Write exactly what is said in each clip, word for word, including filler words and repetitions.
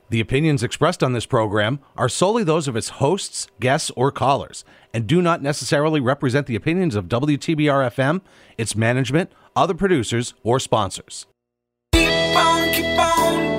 The opinions expressed on this program are solely those of its hosts, guests, or callers, and do not necessarily represent the opinions of W T B R F M, its management, other producers, or sponsors. Keep on, keep on.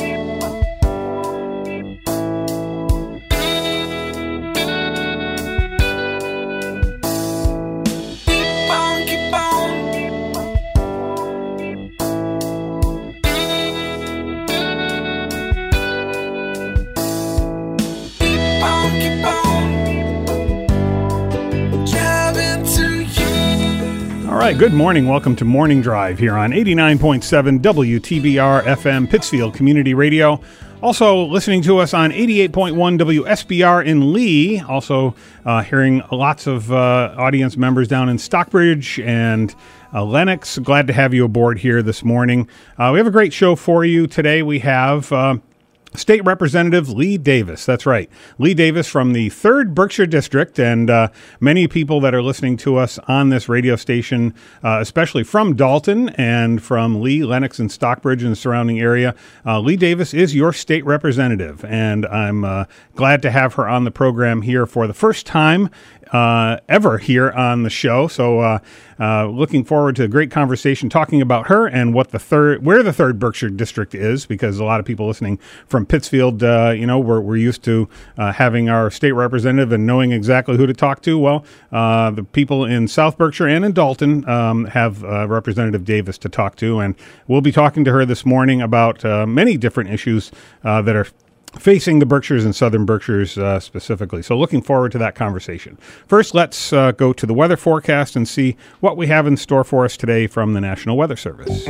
All right, good morning. Welcome to Morning Drive here on eighty-nine point seven W T B R F M, Pittsfield Community Radio. Also listening to us on eighty-eight point one W S B R in Lee. Also uh, hearing lots of uh, audience members down in Stockbridge and uh, Lenox. Glad to have you aboard here this morning. Uh, we have a great show for you today. We have Uh, State Representative Lee Davis. That's right. Lee Davis from the third Berkshire District, and uh, many people that are listening to us on this radio station, uh, especially from Dalton and from Lee, Lenox, and Stockbridge and the surrounding area. Uh, Lee Davis is your state representative, and I'm uh, glad to have her on the program here for the first time uh, ever here on the show. So uh, uh, looking forward to a great conversation talking about her and what the third, where the third Berkshire District is, because a lot of people listening from Pittsfield, uh, you know, we're, we're used to uh, having our state representative and knowing exactly who to talk to. Well, uh, the people in South Berkshire and in Dalton um, have uh, Representative Davis to talk to, and we'll be talking to her this morning about uh, many different issues uh, that are facing the Berkshires and Southern Berkshires uh, specifically. So looking forward to that conversation. First, let's uh, go to the weather forecast and see what we have in store for us today from the National Weather Service.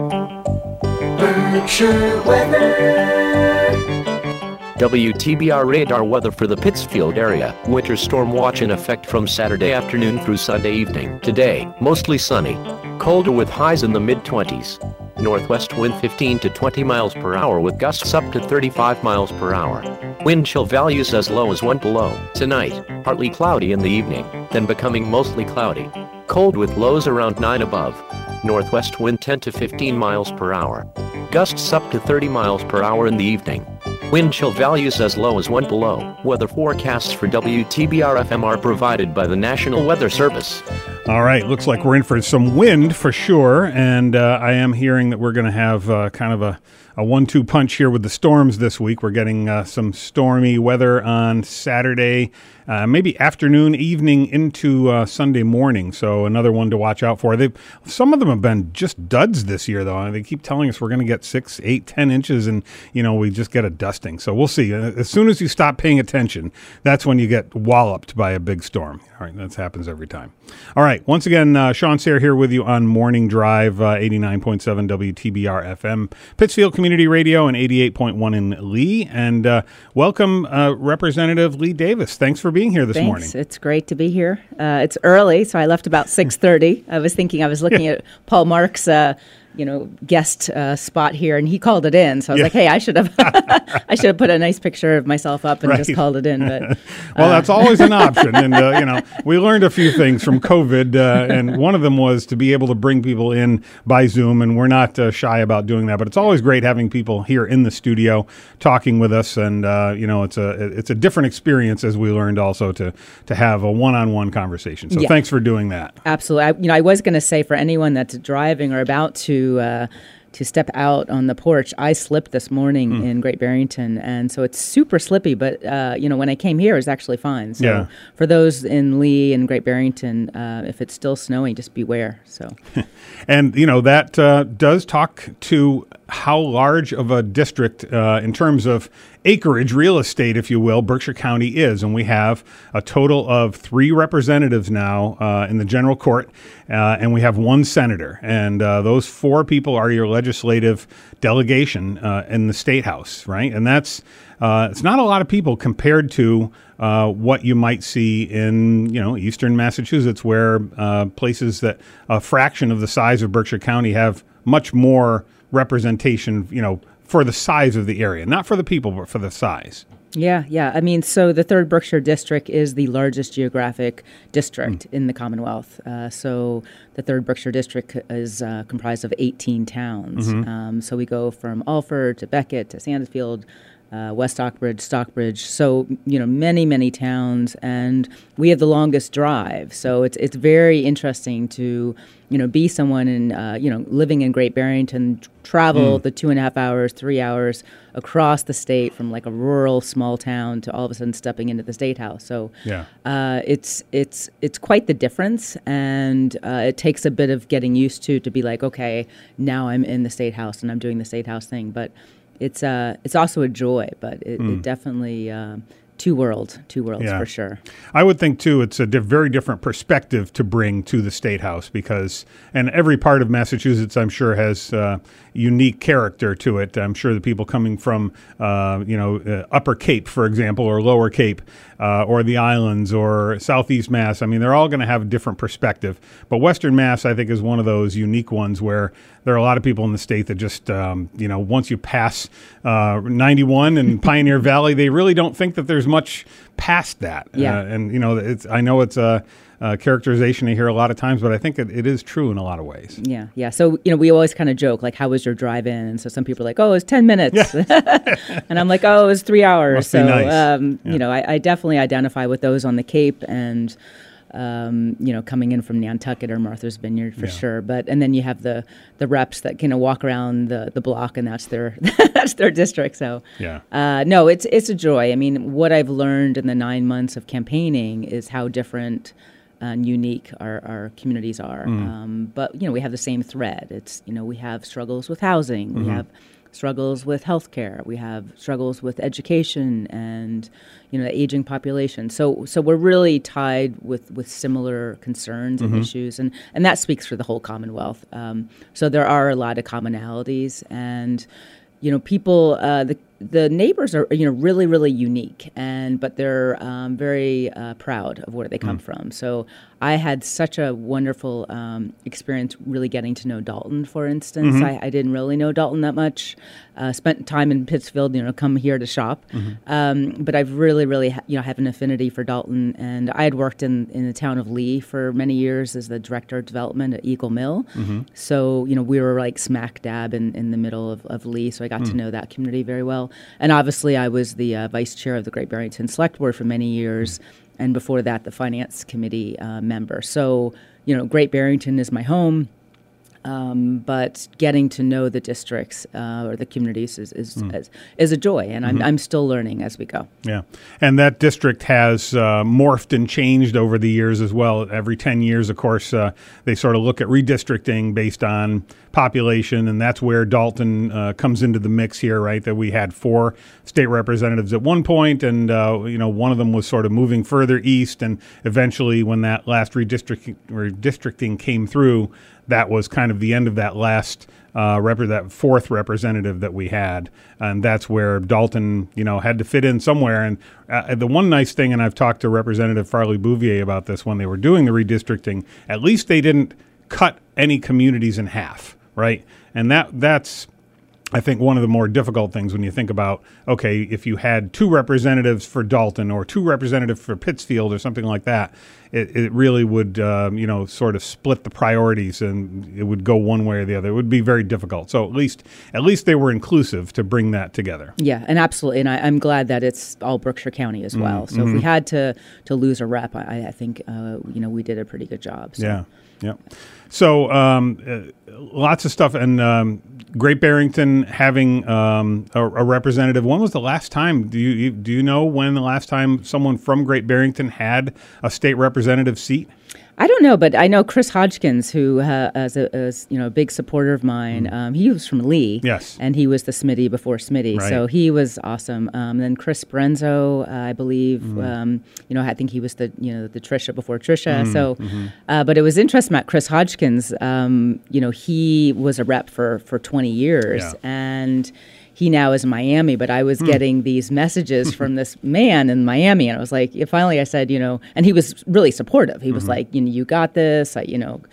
Berkshire weather. W T B R radar weather for the Pittsfield area. Winter storm watch in effect from Saturday afternoon through Sunday evening. Today, mostly sunny. Colder with highs in the mid-twenties. Northwest wind fifteen to twenty miles per hour with gusts up to thirty-five miles per hour. Wind chill values as low as one below. Tonight, partly cloudy in the evening, then becoming mostly cloudy. Cold with lows around nine above. Northwest wind ten to fifteen miles per hour. Gusts up to thirty miles per hour in the evening. Wind chill values as low as one below. Weather forecasts for W T B R F M are provided by the National Weather Service. All right, looks like we're in for some wind for sure, and uh, I am hearing that we're going to have uh, kind of a, a one two punch here with the storms this week. We're getting uh, some stormy weather on Saturday, uh, maybe afternoon, evening into uh, Sunday morning, so another one to watch out for. They, some of them have been just duds this year, though. They keep telling us we're going to get six, eight, ten inches, and, you know, we just get a dusting. So we'll see. As soon as you stop paying attention, that's when you get walloped by a big storm. All right, that happens every time. All right, once again, uh, Sean Sayre here with you on Morning Drive, uh, eighty-nine point seven W T B R F M, Pittsfield Community Radio, and eighty-eight point one in Lee. And uh, welcome, uh, Representative Lee Davis. Thanks for being here this Thanks. morning. It's great to be here. Uh, it's early, so I left about six thirty. I was thinking, I was looking Yeah. at Paul Mark's uh, you know, guest uh, spot here, and he called it in. So I was Yeah. like, hey, I should have I should have put a nice picture of myself up and Right. just called it in. But Well, uh, that's always an option. And, uh, you know, we learned a few things from COVID, uh, and one of them was to be able to bring people in by Zoom, and we're not uh, shy about doing that. But it's always great having people here in the studio talking with us, and, uh, you know, it's a it's a different experience, as we learned also, to, to have a one-on-one conversation. So Yeah. thanks for doing that. Absolutely. I, you know, I was going to say for anyone that's driving or about to uh, to step out on the porch, I slipped this morning Mm. in Great Barrington, and so it's super slippy. But uh, you know, when I came here, it was actually fine. So Yeah. for those in Lee and Great Barrington, uh, if it's still snowing, just beware. So And, you know, that uh, does talk to how large of a district uh, in terms of acreage, real estate, if you will, Berkshire County is. And we have a total of three representatives now uh, in the general court, uh, and we have one senator. And uh, those four people are your legislative delegation uh, in the State House, right? And that's uh, it's not a lot of people compared to uh, what you might see in, you know, eastern Massachusetts, where uh, places that a fraction of the size of Berkshire County have much more representation, you know, for the size of the area, not for the people, but for the size. Yeah, yeah. I mean, so the third Berkshire District is the largest geographic district mm. in the Commonwealth. Uh, so the third Berkshire District is uh, comprised of eighteen towns. Mm-hmm. Um, so we go from Alford to Beckett to Sandusfield, uh, West Stockbridge, Stockbridge. So, you know, many, many towns, and we have the longest drive. So it's it's very interesting to, you know, be someone in, uh, you know, living in Great Barrington, travel mm. the two and a half hours, three hours across the state from like a rural small town to all of a sudden stepping into the State House. So yeah. uh, it's it's it's quite the difference, and uh, it takes a bit of getting used to to be like, okay, now I'm in the State House and I'm doing the State House thing. But it's uh it's also a joy, but it, mm. it definitely. Uh, Two worlds, two worlds yeah. for sure. I would think, too, it's a di- very different perspective to bring to the State House because, and every part of Massachusetts, I'm sure, has uh, unique character to it. I'm sure the people coming from, uh, you know, uh, Upper Cape, for example, or Lower Cape, uh, or the islands, or Southeast Mass, I mean, they're all going to have a different perspective. But Western Mass, I think, is one of those unique ones where there are a lot of people in the state that just, um, you know, once you pass uh, ninety-one and Pioneer Valley, they really don't think that there's much past that. Yeah. Uh, and, you know, it's I know it's a, a characterization I hear a lot of times, but I think it, it is true in a lot of ways. Yeah, yeah. So, you know, we always kind of joke, like, how was your drive-in? And so some people are like, oh, it was ten minutes. Yeah. And I'm like, oh, it was three hours. Must so, be nice. um, yeah. you know, I, I definitely identify with those on the Cape and, um, you know, coming in from Nantucket or Martha's Vineyard for Yeah. sure. But and then you have the the reps that kind of walk around the, the block, and that's their that's their district. So Yeah. uh, no, it's it's a joy. I mean, what I've learned in the nine months of campaigning is how different and unique our, our communities are. Mm. Um, but you know, we have the same thread. It's you know, we have struggles with housing. Mm-hmm. We have struggles with healthcare. We have struggles with education and, you know, the aging population. So so we're really tied with, with similar concerns and Mm-hmm. issues, and, and that speaks for the whole Commonwealth. Um, so there are a lot of commonalities, and, you know, people, uh, the the neighbors are, you know, really, really unique, and but they're um, very uh, proud of where they come mm. from. So I had such a wonderful um, experience really getting to know Dalton, for instance. Mm-hmm. I, I didn't really know Dalton that much. Uh, spent time in Pittsfield, you know, come here to shop. Mm-hmm. Um, but I've really, really, ha- you know, have an affinity for Dalton. And I had worked in, in the town of Lee for many years as the director of development at Eagle Mill. Mm-hmm. So, you know, we were like smack dab in, in the middle of, of Lee. So I got mm. to know that community very well. And obviously I was the uh, vice chair of the Great Barrington Select Board for many years. Mm. And before that, the finance committee uh, member. So, you know, Great Barrington is my home. Um, but getting to know the districts uh, or the communities is is, mm. is is a joy, and I'm mm-hmm. I'm still learning as we go. Yeah, and that district has uh, morphed and changed over the years as well. Every ten years, of course, uh, they sort of look at redistricting based on population, and that's where Dalton uh, comes into the mix here, right? That we had four state representatives at one point, and uh, you know, one of them was sort of moving further east, and eventually, when that last redistricting redistricting came through, that was kind of the end of that last uh, rep- that fourth representative that we had, and that's where Dalton, you know, had to fit in somewhere. And uh, the one nice thing, and I've talked to Representative Farley Bouvier about this when they were doing the redistricting, at least they didn't cut any communities in half, right? And that that's, I think, one of the more difficult things when you think about, okay, if you had two representatives for Dalton or two representatives for Pittsfield or something like that, it, it really would, um, you know, sort of split the priorities, and it would go one way or the other. It would be very difficult. So at least, at least they were inclusive to bring that together. Yeah, and absolutely, and I, I'm glad that it's all Berkshire County as well. Mm-hmm. So if we had to to lose a rep, I, I think uh, you know, we did a pretty good job. So. Yeah. Yeah. So um, uh, lots of stuff, and um, Great Barrington having um, a, a representative. When was the last time? Do you, you do you know when the last time someone from Great Barrington had a state representative seat? I don't know, but I know Chris Hodgkins, who uh, is, a, is you know a big supporter of mine. Mm. Um, he was from Lee, yes, and he was the Smitty before Smitty, right. So he was awesome. Um, then Chris Brenzo, uh, I believe, mm. um, you know, I think he was the you know the Trisha before Trisha. Mm. So, mm-hmm. uh, but it was interesting about Chris Hodgkins. Um, you know, he was a rep for for twenty years, yeah. and he now is in Miami, but I was hmm. getting these messages from this man in Miami, and I was like, finally I said, you know, and he was really supportive. He was mm-hmm. like, you know, you got this, I, you know,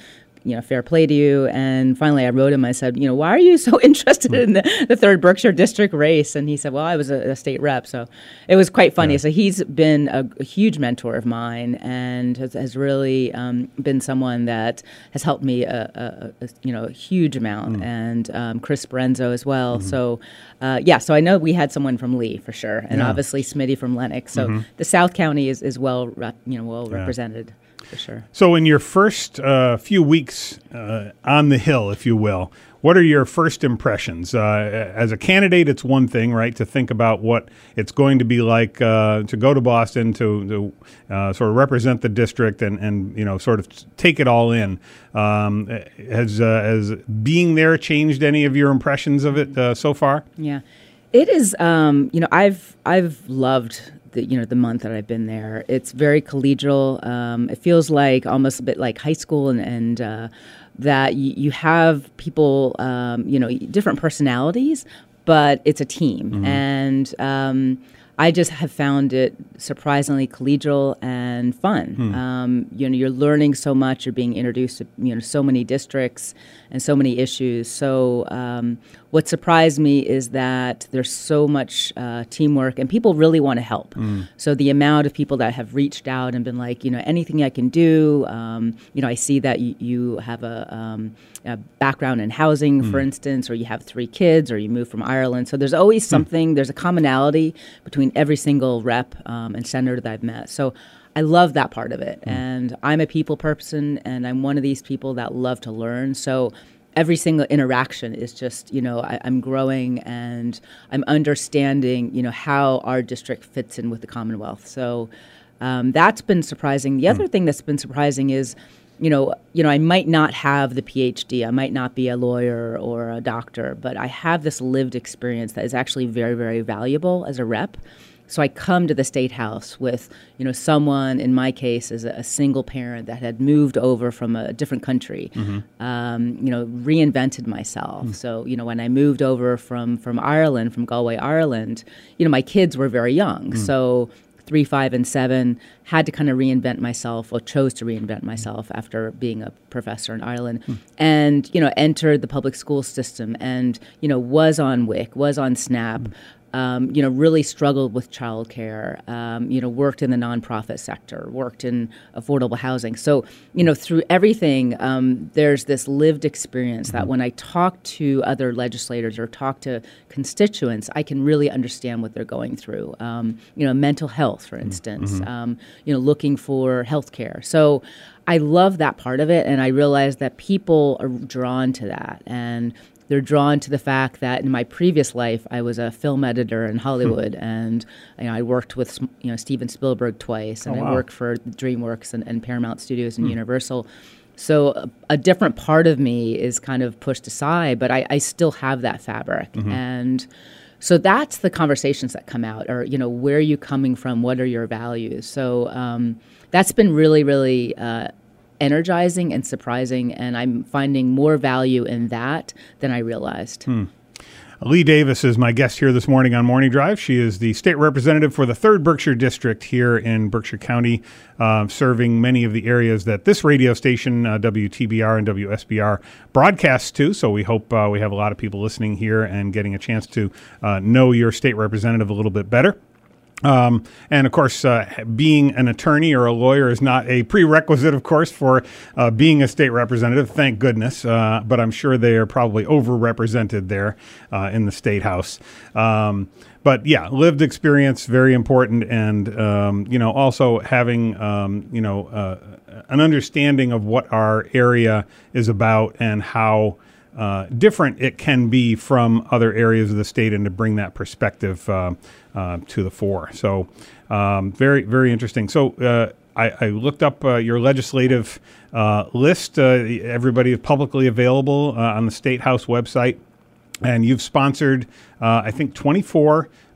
you know, fair play to you. And finally, I wrote him. I said, you know, why are you so interested in the, the third Berkshire district race? And he said, well, I was a, a state rep, so it was quite funny. Yeah. So he's been a, a huge mentor of mine, and has, has really um, been someone that has helped me a, a, a you know a huge amount. Mm. And um, Chris Brenzo as well. Mm-hmm. So uh, yeah, so I know we had someone from Lee for sure, and yeah. obviously Smitty from Lennox. So mm-hmm. the South County is is well rep, you know well yeah. represented. For sure. So in your first uh, few weeks uh, on the Hill, if you will, what are your first impressions? Uh, as a candidate, it's one thing, right, to think about what it's going to be like uh, to go to Boston, to, to uh, sort of represent the district and, and, you know, sort of take it all in. Um, has, uh, has being there changed any of your impressions of it uh, so far? Yeah. It is, um, you know, I've I've loved the, you know, the month that I've been there. It's very collegial. Um, it feels like almost a bit like high school, and, and uh, that y- you have people, um, you know, different personalities, but it's a team. Mm-hmm. And um, I just have found it surprisingly collegial and fun. Hmm. Um, you know, you're learning so much. You're being introduced to, you know, so many districts and so many issues. So um, what surprised me is that there's so much uh, teamwork, and people really want to help. Mm. So the amount of people that have reached out and been like, you know, anything I can do. Um, you know, I see that y- you have a, um, a background in housing, mm. for instance, or you have three kids, or you moved from Ireland. So there's always something. Mm. There's a commonality between every single rep um, and senator that I've met. So I love that part of it. Mm. And I'm a people person, and I'm one of these people that love to learn. So every single interaction is just, you know, I, I'm growing and I'm understanding, you know, how our district fits in with the Commonwealth. So um, that's been surprising. The mm. other thing that's been surprising is, you know, you know, I might not have the P H D. I might not be a lawyer or a doctor, but I have this lived experience that is actually very, very valuable as a rep. So I come to the State House with, you know, someone, in my case, is a, a single parent that had moved over from a different country, mm-hmm. um, you know, reinvented myself. Mm. So, you know, when I moved over from, from Ireland, from Galway, Ireland, you know, my kids were very young. Mm. So three, five, and seven, had to kind of reinvent myself, or chose to reinvent myself after being a professor in Ireland, mm. and, you know, entered the public school system and, you know, was on W I C, was on SNAP, mm. Um, you know, really struggled with childcare, um, you know, worked in the nonprofit sector, worked in affordable housing. So, you know, through everything, um, there's this lived experience that when I talk to other legislators or talk to constituents, I can really understand what they're going through. Um, you know, mental health, for instance, mm-hmm. um, you know, looking for health care. So I love that part of it, and I realize that people are drawn to that. And they're drawn to the fact that in my previous life, I was a film editor in Hollywood, hmm. and you know, I worked with you know Steven Spielberg twice, and oh, wow. I worked for DreamWorks and, and Paramount Studios and hmm. Universal. So a, a different part of me is kind of pushed aside, but I, I still have that fabric. Mm-hmm. And so that's the conversations that come out, or, you know, where are you coming from? What are your values? So um, that's been really, really uh, energizing and surprising, and I'm finding more value in that than I realized. Hmm. Lee Davis is my guest here this morning on Morning Drive. She is the state representative for the third Berkshire District here in Berkshire County, uh, serving many of the areas that this radio station, uh, W T B R and W S B R, broadcasts to. So we hope uh, we have a lot of people listening here and getting a chance to uh, know your state representative a little bit better. Um, and, of course, uh, being an attorney or a lawyer is not a prerequisite, of course, for uh, being a state representative, thank goodness. Uh, but I'm sure they are probably overrepresented there uh, in the State House. Um, but, yeah, lived experience, very important. And, um, you know, also having, um, you know, uh, an understanding of what our area is about and how Uh, different it can be from other areas of the state, and to bring that perspective uh, uh, to the fore. So um, very, very interesting. So uh, I, I looked up uh, your legislative uh, list. Uh, everybody is publicly available uh, on the State House website. And you've sponsored, uh, I think, twenty-four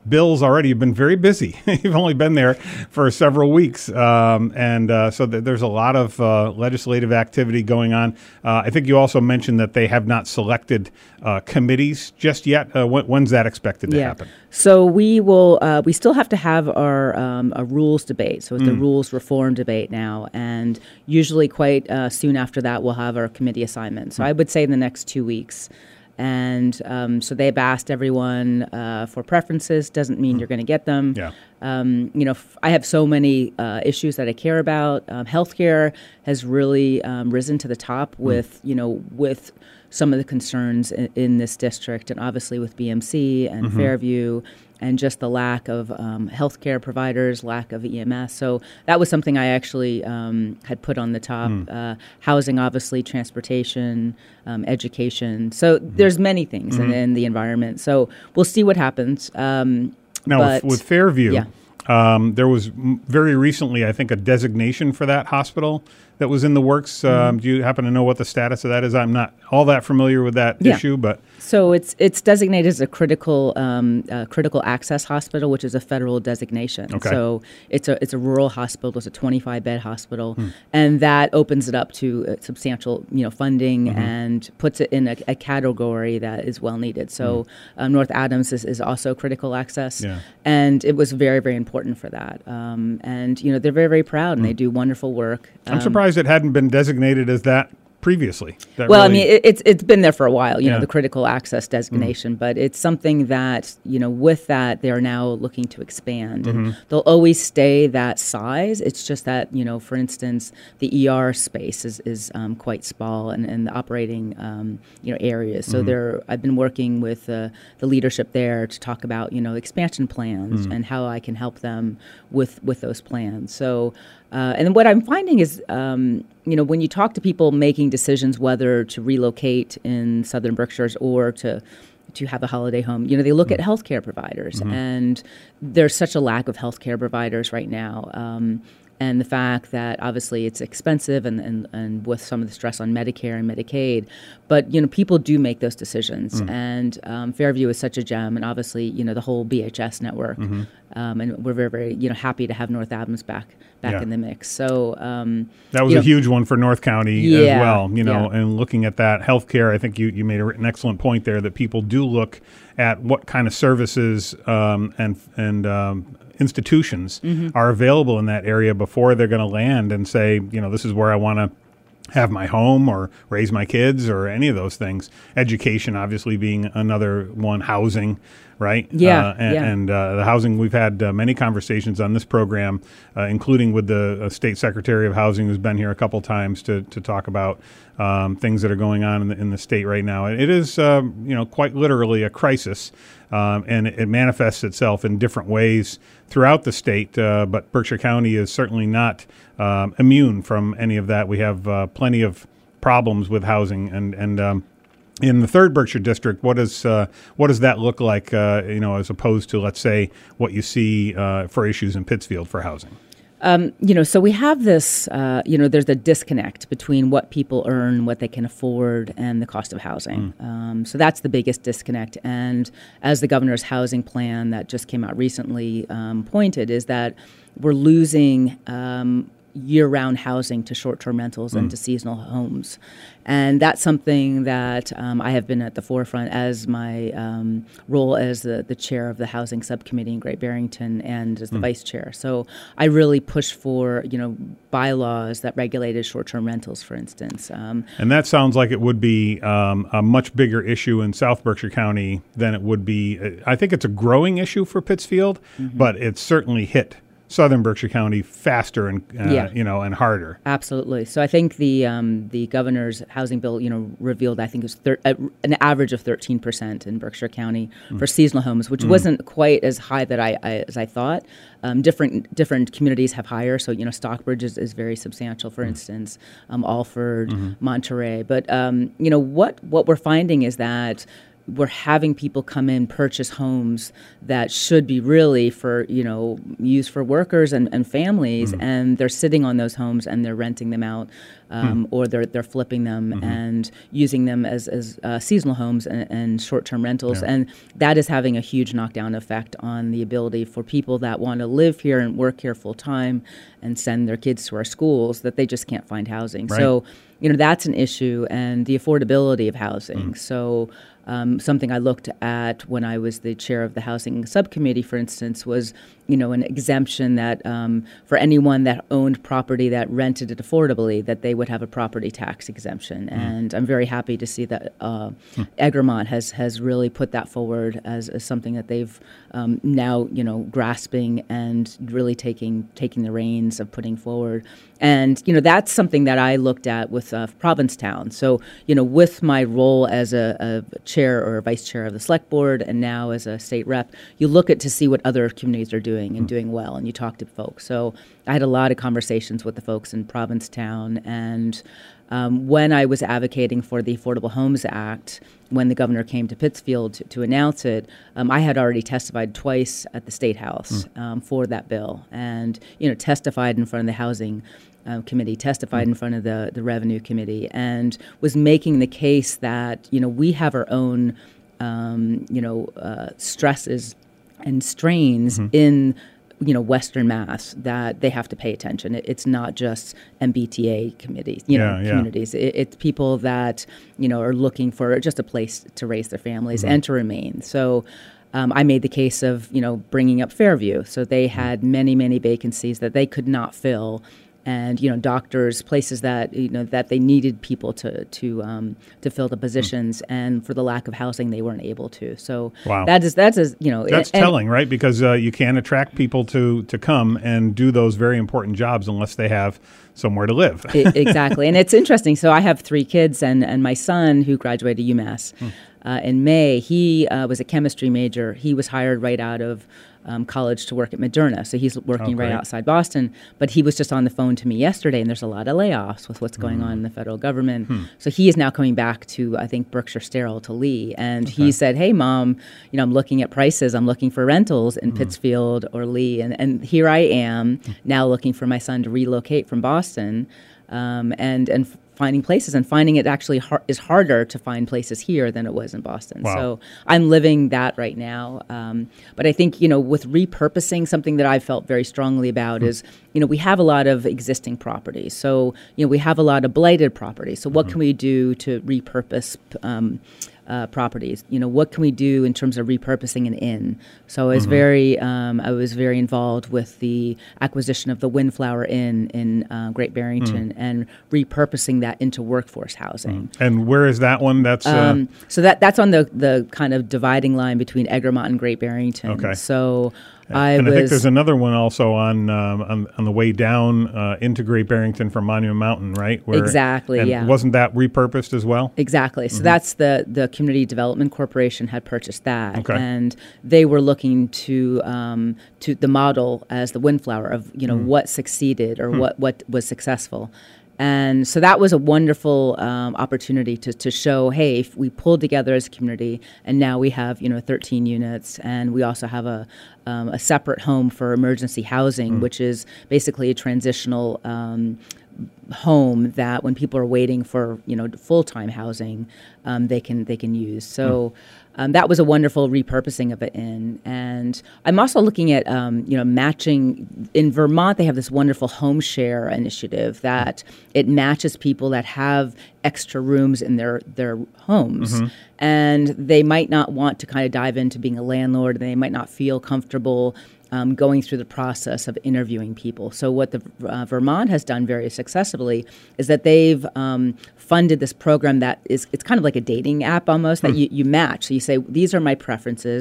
bills already. You've been very busy. You've only been there for several weeks. Um, and uh, so th- there's a lot of uh, legislative activity going on. Uh, I think you also mentioned that they have not selected uh, committees just yet. Uh, wh- when's that expected to yeah. happen? So we will, uh, we still have to have our um, a rules debate. So it's the rules reform debate now. And usually quite uh, soon after that, we'll have our committee assignment. So I would say in the next two weeks. And um, so they've asked everyone uh, for preferences. Doesn't mean you're going to get them. Yeah. Um, you know, f- I have so many uh, issues that I care about. Um, healthcare has really um, risen to the top with, you know, with some of the concerns in, in this district, and obviously with B M C and Mm-hmm. Fairview, and just the lack of um, healthcare providers, lack of E M S. So that was something I actually um, had put on the top. Mm. Uh, housing, obviously, transportation, um, education. So mm-hmm. there's many things mm-hmm. in, in the environment. So we'll see what happens. Um, Now, but, with, with Fairview, yeah. um, there was m- very recently, I think, a designation for that hospital that was in the works. Um, Mm-hmm. do you happen to know what the status of that is? I'm not all that familiar with that Yeah. issue, but So it's it's designated as a critical um, uh, critical access hospital, which is a federal designation. Okay. So it's a it's a rural hospital. It's a twenty-five bed hospital, and that opens it up to uh, substantial you know funding and puts it in a, a category that is well needed. So um, North Adams is, is also critical access, Yeah. and it was very very important for that. Um, and you know they're very very proud and they do wonderful work. I'm Um, surprised it hadn't been designated as that previously. That Well, really- I mean, it, it's it's been there for a while, you Yeah. know, the critical access designation, but it's something that, you know, with that, they are now looking to expand. And they'll always stay that size. It's just that, you know, for instance, the E R space is, is um, quite small and, and the operating, um, you know, areas. So they're, I've been working with uh, the leadership there to talk about, you know, expansion plans and how I can help them with, with those plans. So, uh, and what I'm finding is, um, you know, when you talk to people making decisions whether to relocate in Southern Berkshires or to to have a holiday home, you know, they look at healthcare providers, and there's such a lack of healthcare providers right now. Um, and the fact that obviously it's expensive and, and, and with some of the stress on Medicare and Medicaid, but, you know, people do make those decisions. And um, Fairview is such a gem, and obviously, you know, the whole B H S network. Um, and we're very, very, you know, happy to have North Adams back back Yeah. in the mix. So um, that was you a know, huge one for North County Yeah, as well, you know, yeah. and looking at that healthcare, I think you, you made a, an excellent point there that people do look at what kind of services um, and, and um, institutions Mm-hmm. are available in that area before they're going to land and say, you know, this is where I want to have my home or raise my kids or any of those things. Education, obviously, being another one. Housing, right? Yeah, Uh, and yeah. and uh, the housing, we've had uh, many conversations on this program, uh, including with the uh, State Secretary of Housing, who's been here a couple times to to talk about um, things that are going on in the, in the state right now. It is, um, you know, quite literally a crisis, um, and it, it manifests itself in different ways throughout the state. Uh, but Berkshire County is certainly not um, immune from any of that. We have uh, plenty of problems with housing, and and um, in the third Berkshire district, what does uh, what does that look like? Uh, you know, as opposed to, let's say, what you see uh, for issues in Pittsfield for housing. Um, you know, so we have this, uh, you know, there's a disconnect between what people earn, what they can afford, and the cost of housing. Mm. Um, so that's the biggest disconnect. And as the governor's housing plan that just came out recently um, pointed, is that we're losing um, year-round housing to short-term rentals mm. and to seasonal homes. And that's something that um, I have been at the forefront as my um, role as the, the chair of the housing subcommittee in Great Barrington and as the mm. vice chair. So I really push for, you know, bylaws that regulated short-term rentals, for instance. Um, and that sounds like it would be um, a much bigger issue in South Berkshire County than it would be. I think it's a growing issue for Pittsfield, mm-hmm. but it's certainly hit Southern Berkshire County faster and uh, yeah. you know and harder. Absolutely. So I think the um, the governor's housing bill, you know, revealed I think it was thir- uh, an average of thirteen percent in Berkshire County mm. for seasonal homes, which mm. wasn't quite as high that I, I as I thought. Um, different different communities have higher. So you know, Stockbridge is, is very substantial, for mm. instance. Um, Alford, mm-hmm. Monterey. But um, you know what what we're finding is that we're having people come in, purchase homes that should be really for, you know, used for workers and, and families, mm. and they're sitting on those homes and they're renting them out, um, mm. or they're they're flipping them mm-hmm. and using them as, as uh, seasonal homes and, and short-term rentals. Yeah. And that is having a huge knockdown effect on the ability for people that want to live here and work here full-time and send their kids to our schools, that they just can't find housing. Right. So, you know, that's an issue, and the affordability of housing. Mm. So um, something I looked at when I was the chair of the housing subcommittee, for instance, was, you know, an exemption that um, for anyone that owned property that rented it affordably, that they would have a property tax exemption. Mm. And I'm very happy to see that uh, mm. Egremont has, has really put that forward as, as something that they've um, now, you know, grasping and really taking taking the reins of putting forward. And, you know, that's something that I looked at with uh, Provincetown. So, you know, with my role as a, a chair or a vice chair of the select board and now as a state rep, you look at to see what other communities are doing and mm. doing well, and you talk to folks. So I had a lot of conversations with the folks in Provincetown, and um, when I was advocating for the Affordable Homes Act, when the governor came to Pittsfield to, to announce it, um, I had already testified twice at the State House mm. um, for that bill, and, you know, testified in front of the Housing Uh, committee, testified in front of the, the Revenue Committee, and was making the case that, you know, we have our own, um, you know, uh, stresses and strains mm-hmm. in, you know, Western Mass that they have to pay attention. It, it's not just M B T A committees, you know, yeah, yeah. communities. It, it's people that, you know, are looking for just a place to raise their families mm-hmm. and to remain. So um, I made the case of, you know, bringing up Fairview. So they had many, many vacancies that they could not fill. And, you know, doctors, places that, you know, that they needed people to to um, to fill the positions, mm. and for the lack of housing, they weren't able to. So wow. that is that's a, you know that's and, telling, right? Because uh, you can't attract people to to come and do those very important jobs unless they have somewhere to live. it, exactly, and it's interesting. So I have three kids, and and my son, who graduated UMass mm. uh, in May, he uh, was a chemistry major. He was hired right out of Um, college to work at Moderna, so he's working oh, right outside Boston. But he was just on the phone to me yesterday, and there's a lot of layoffs with what's going mm. on in the federal government. Hmm. So he is now coming back to, I think, Berkshire Sterile to Lee, and okay. he said, "Hey, Mom, you know, I'm looking at prices. I'm looking for rentals in mm. Pittsfield or Lee, and and here I am now looking for my son to relocate from Boston, um, and and." finding places and finding it actually har- is harder to find places here than it was in Boston. Wow. So I'm living that right now. Um, but I think, you know, with repurposing, something that I felt very strongly about mm. is, you know, we have a lot of existing properties. So, you know, we have a lot of blighted properties. So what mm-hmm. can we do to repurpose um, uh, properties? You know, what can we do in terms of repurposing an inn? So I was mm-hmm. very, um, I was very involved with the acquisition of the Windflower Inn in uh, Great Barrington mm. and repurposing that into workforce housing. Mm. And where is that one? That's uh... um, so that that's on the the kind of dividing line between Egremont and Great Barrington. Okay. So. I and was, I think there's another one also on um, on, on the way down uh, into Great Barrington from Monument Mountain, right? Where, exactly, and yeah. Wasn't that repurposed as well? Exactly. So mm-hmm. that's the, the Community Development Corporation had purchased that. Okay. And they were looking to um, to the model as the Windflower of, you know, mm. what succeeded or mm. what, what was successful. And so that was a wonderful um, opportunity to, to show, hey, if we pulled together as a community, and now we have, you know, thirteen units, and we also have a um, a separate home for emergency housing, mm. which is basically a transitional um, home that when people are waiting for, you know, full-time housing, um, they can they can use. So mm. um, that was a wonderful repurposing of it in. And I'm also looking at, um, you know, matching. In Vermont, they have this wonderful home share initiative that it matches people that have extra rooms in their, their homes. Mm-hmm. And they might not want to kind of dive into being a landlord. They might not feel comfortable Um, going through the process of interviewing people. So what the uh, Vermont has done very successfully is that they've um, funded this program that is, it's kind of like a dating app almost, that mm. you, you match. So you say, these are my preferences.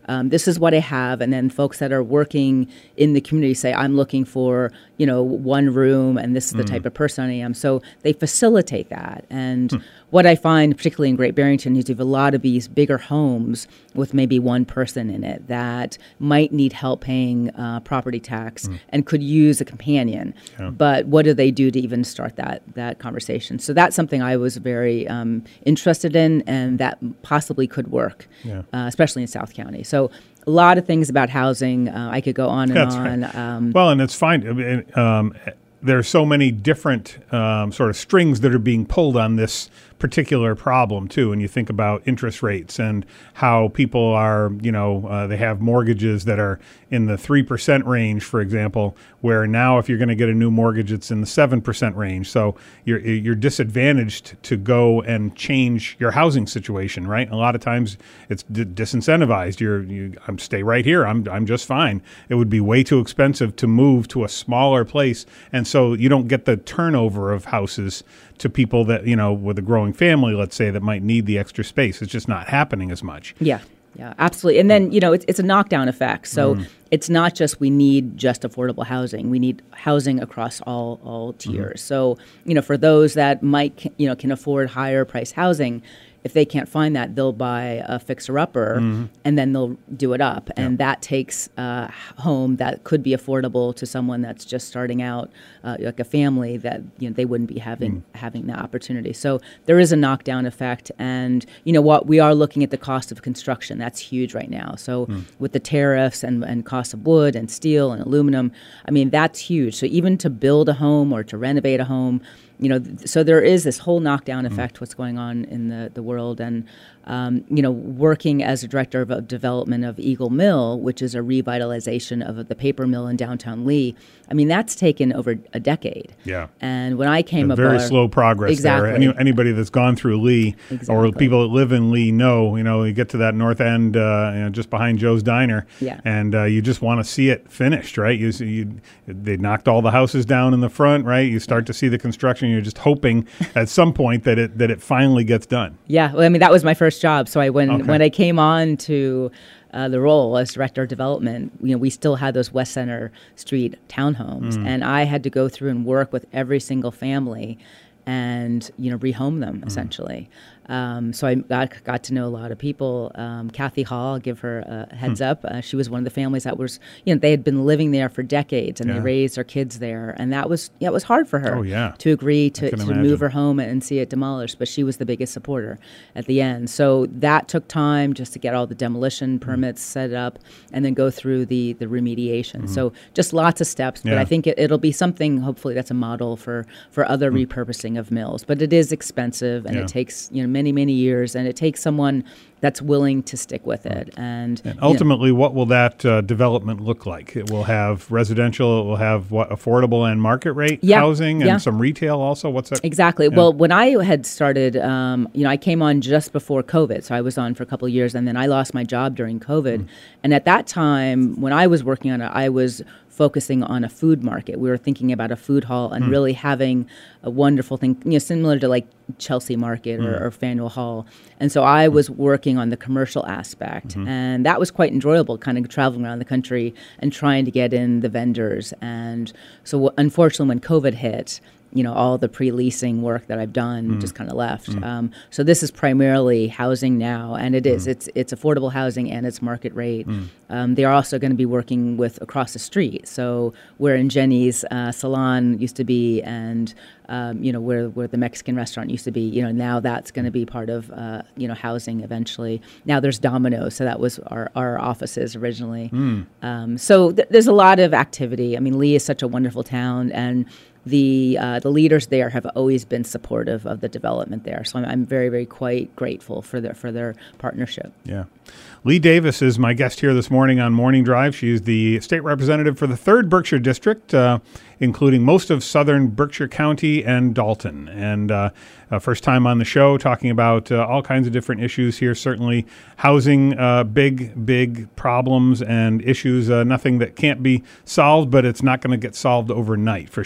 um, this is what I have, and then folks that are working in the community say, I'm looking for, you know, one room, and this is the Mm. type of person I am. So they facilitate that. And hmm. what I find, particularly in Great Barrington, is you have a lot of these bigger homes with maybe one person in it that might need help paying uh, property tax mm. and could use a companion. Yeah. But what do they do to even start that that conversation? So that's something I was very um, interested in, and that possibly could work, yeah. uh, especially in South County. So a lot of things about housing. Uh, I could go on and That's on. Right. Um, well, and it's fine. I mean, um, there are so many different um, sort of strings that are being pulled on this particular problem too. And you think about interest rates and how people are, you know, uh, they have mortgages that are in the three percent range, for example, where now if you're going to get a new mortgage, it's in the seven percent range. So you're you're disadvantaged to go and change your housing situation, right? A lot of times it's d- disincentivized. You're, you I'm stay right here. I'm I'm just fine. It would be way too expensive to move to a smaller place. And so you don't get the turnover of houses to people that, you know, with a growing family, let's say, that might need the extra space. It's just not happening as much. Yeah, yeah, absolutely. And then, you know, it's, it's a knockdown effect. So mm. it's not just we need just affordable housing. We need housing across all, all tiers. Mm. So, you know, for those that might, you know, can afford higher price housing, if they can't find that, they'll buy a fixer-upper, mm-hmm. and then they'll do it up. And yeah. that takes a home that could be affordable to someone that's just starting out, uh, like a family that, you know, they wouldn't be having mm. having that opportunity. So there is a knockdown effect. And, you know what, we are looking at the cost of construction. That's huge right now. So mm. with the tariffs and, and cost of wood and steel and aluminum, I mean, that's huge. So even to build a home or to renovate a home, you know, th- so there is this whole knockdown effect, mm. what's going on in the, the world. And, um, you know, working as a director of, of development of Eagle Mill, which is a revitalization of the paper mill in downtown Lee, I mean, that's taken over a decade. Yeah. And when I came up, very slow progress exactly. there. Any, anybody that's gone through Lee exactly. or people that live in Lee know, you know, you get to that north end, uh, you know, just behind Joe's Diner, yeah. and uh, you just want to see it finished, right? You, you, they knocked all the houses down in the front, right? You start to see the construction. You're just hoping at some point that it that it finally gets done. Yeah, well, I mean, that was my first job. So I when okay. when I came on to uh, the role as director of development, you know, we still had those West Center Street townhomes, mm. and I had to go through and work with every single family and, you know, rehome them mm. essentially. Um, so I got, got to know a lot of people. Um, Kathy Hall, I'll give her a heads hmm. up. Uh, she was one of the families that was, you know, they had been living there for decades, and yeah. they raised their kids there. And that was, yeah, it was hard for her oh, yeah. to agree to, to move her home and see it demolished. But she was the biggest supporter at the end. So that took time just to get all the demolition permits mm. set up and then go through the, the remediation. Mm-hmm. So just lots of steps. But yeah. I think it, it'll be something, hopefully, that's a model for, for other mm. repurposing of mills. But it is expensive, and yeah. it takes, you know, many, many years, and it takes someone that's willing to stick with it. And, and ultimately, you know, what will that uh, development look like? It will have residential, it will have what, affordable and market rate yeah, housing, and yeah. some retail also? What's that? Exactly. Yeah. Well, when I had started, um, you know, I came on just before COVID, so I was on for a couple of years, and then I lost my job during COVID. Mm. And at that time, when I was working on it, I was focusing on a food market. We were thinking about a food hall and mm. really having a wonderful thing, you know, similar to like Chelsea Market mm. or, or Faneuil Hall. And so I was working on the commercial aspect, mm-hmm. and that was quite enjoyable, kind of traveling around the country and trying to get in the vendors. And so unfortunately, when COVID hit, you know, all the pre-leasing work that I've done mm. just kind of left. Mm. Um, so this is primarily housing now, and it is. Mm. It's it's affordable housing and it's market rate. Mm. Um, they are also going to be working with across the street. So where in Jenny's uh, salon used to be, and um, you know where where the Mexican restaurant used to be, you know, now that's going to be part of uh, you know housing eventually. Now there's Domino's, so that was our, our offices originally. Mm. Um, so th- there's a lot of activity. I mean, Lee is such a wonderful town, and the uh, the leaders there have always been supportive of the development there. So I'm, I'm very, very quite grateful for their for their partnership. Yeah. Lee Davis is my guest here this morning on Morning Drive. She's the state representative for the third Berkshire District, uh, including most of southern Berkshire County and Dalton. And uh, uh, first time on the show talking about uh, all kinds of different issues here. Certainly housing, uh, big, big problems and issues. Uh, nothing that can't be solved, but it's not going to get solved overnight for sure. And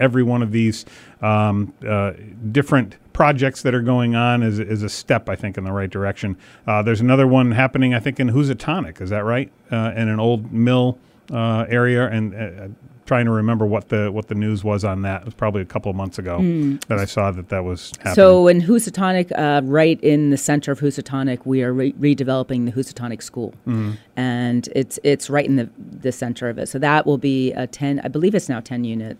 every one of these um, uh, different projects that are going on is, is a step, I think, in the right direction. Uh, there's another one happening, I think, in Housatonic. Is that right? Uh, in an old mill uh, area, and uh, trying to remember what the what the news was on that. It was probably a couple of months ago mm. that I saw that that was happening. So in Housatonic, uh, right in the center of Housatonic, we are re- redeveloping the Housatonic School, mm. and it's it's right in the the center of it. So that will be a ten, I believe it's now ten unit.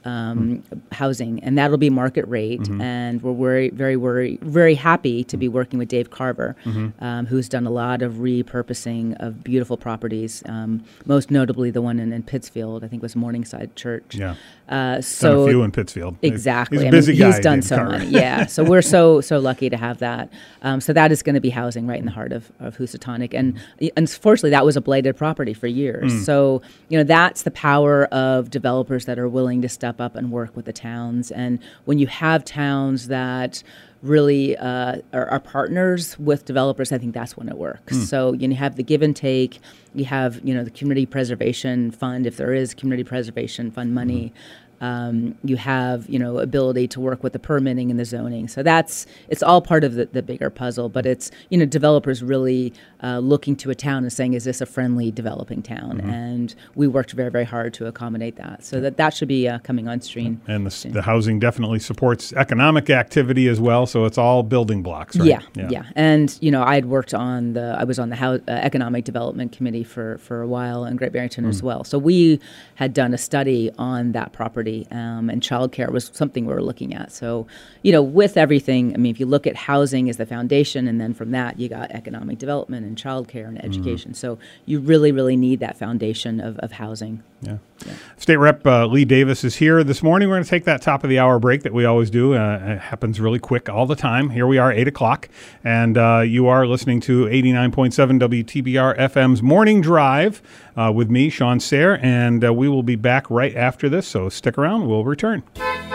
Um, mm. housing, and that'll be market rate. Mm-hmm. And we're very, very, worry, very happy to be working with Dave Carver, mm-hmm. um, who's done a lot of repurposing of beautiful properties. Um, most notably, the one in, in Pittsfield, I think, was Morningside Church. Yeah, uh, so done a few in Pittsfield. Exactly. He's a I busy mean, guy. He's done Dave so Carver. many. Yeah. So we're so so lucky to have that. Um, so that is going to be housing right in the heart of, of Housatonic, and mm. unfortunately, that was a blighted property for years. Mm. So you know that's the power of developers that are willing to step up and work with the towns. And when you have towns that really uh, are, are partners with developers, I think that's when it works. Mm. So you know, you have the give and take. You have you know the community preservation fund, if there is community preservation fund money. Mm. Um, you have, you know, ability to work with the permitting and the zoning. So that's, it's all part of the, the bigger puzzle, but it's, you know, developers really uh, looking to a town and saying, is this a friendly developing town? Mm-hmm. And we worked very, very hard to accommodate that. So that, that should be uh, coming on stream. And the, the housing definitely supports economic activity as well. So it's all building blocks, right? Yeah, yeah. yeah. And, you know, I had worked on the, I was on the house, uh, Economic Development Committee for, for a while in Great Barrington mm. as well. So we had done a study on that property. Um, and childcare was something we were looking at. So, you know, with everything, I mean, if you look at housing as the foundation, and then from that you got economic development and childcare and education. Mm. So you really, really need that foundation of, of housing. Yeah. yeah. State Rep uh, Lee Davis is here this morning. We're going to take that top of the hour break that we always do. Uh, it happens really quick all the time. Here we are, eight o'clock, and uh, you are listening to eighty-nine point seven W T B R F M's Morning Drive uh, with me, Sean Sayre, and uh, we will be back right after this, so stick around. We'll return.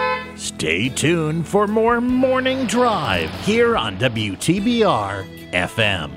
Stay tuned for more Morning Drive here on W T B R F M.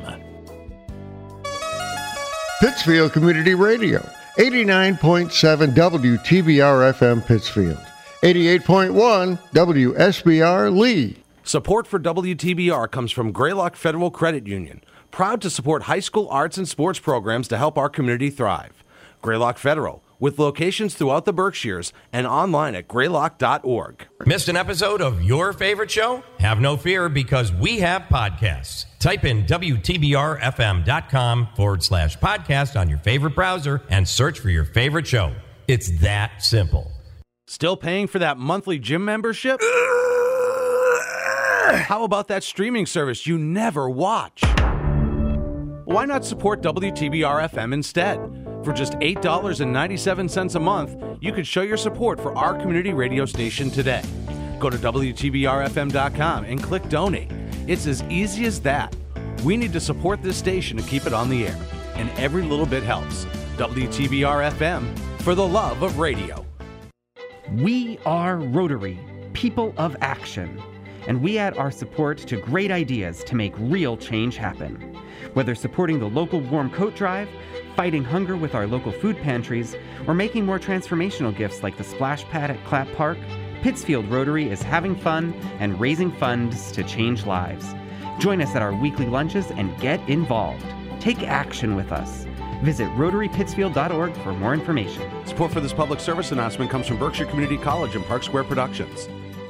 Pittsfield Community Radio. eighty-nine point seven W T B R F M Pittsfield, eighty-eight point one W S B R Lee. Support for W T B R comes from Greylock Federal Credit Union, proud to support high school arts and sports programs to help our community thrive. Greylock Federal, with locations throughout the Berkshires and online at greylock dot org. Missed an episode of your favorite show? Have no fear, because we have podcasts. Type in W T B R F M dot com forward slash podcast on your favorite browser and search for your favorite show. It's that simple. Still paying for that monthly gym membership? How about that streaming service you never watch? Why not support W T B R F M instead? For just eight dollars and ninety-seven cents a month, you can show your support for our community radio station today. Go to W T B R F M dot com and click donate. It's as easy as that. We need to support this station to keep it on the air, and every little bit helps. W T B R F M, for the love of radio. We are Rotary, people of action, and we add our support to great ideas to make real change happen. Whether supporting the local warm coat drive, fighting hunger with our local food pantries, or making more transformational gifts like the splash pad at Clapp Park, Pittsfield Rotary is having fun and raising funds to change lives. Join us at our weekly lunches and get involved. Take action with us. Visit rotary pittsfield dot org for more information. Support for this public service announcement comes from Berkshire Community College and Park Square Productions.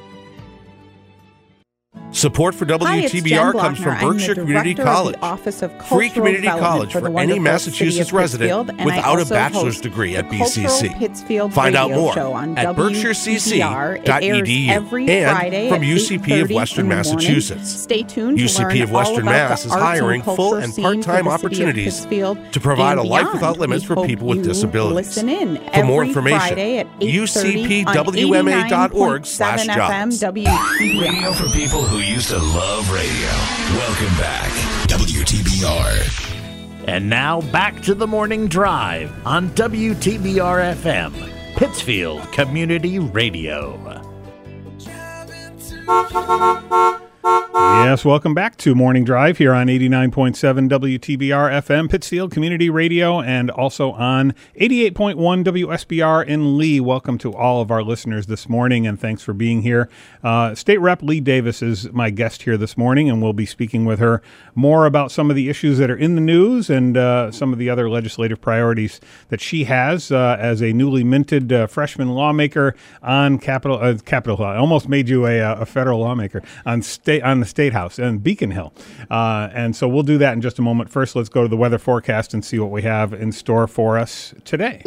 Support for W T B R Hi, comes from Berkshire Community College. Office of Free community college for, for any Massachusetts resident without a bachelor's degree at B C C. Find out more at berkshire c c dot e d u and from U C P of Western Massachusetts. Stay tuned. U C P of Western Mass is hiring full and part-time opportunities to provide a life without limits for people with disabilities. For more information, u c p w m a dot org slash jobs. Radio for people who used to love radio. Welcome back, W T B R. And now back to the Morning Drive on W T B R F M, Pittsfield Community Radio. Yes, welcome back to Morning Drive here on eighty-nine point seven W T B R F M, Pittsfield Community Radio, and also on eighty-eight point one W S B R in Lee. Welcome to all of our listeners this morning, and thanks for being here. Uh, State Rep Lee Davis is my guest here this morning, and we'll be speaking with her more about some of the issues that are in the news and uh, some of the other legislative priorities that she has uh, as a newly minted uh, freshman lawmaker on Capitol uh, Capitol Hill. I almost made you a, a federal lawmaker on state on the State House and Beacon Hill. Uh, and so we'll do that in just a moment. First, let's go to the weather forecast and see what we have in store for us today.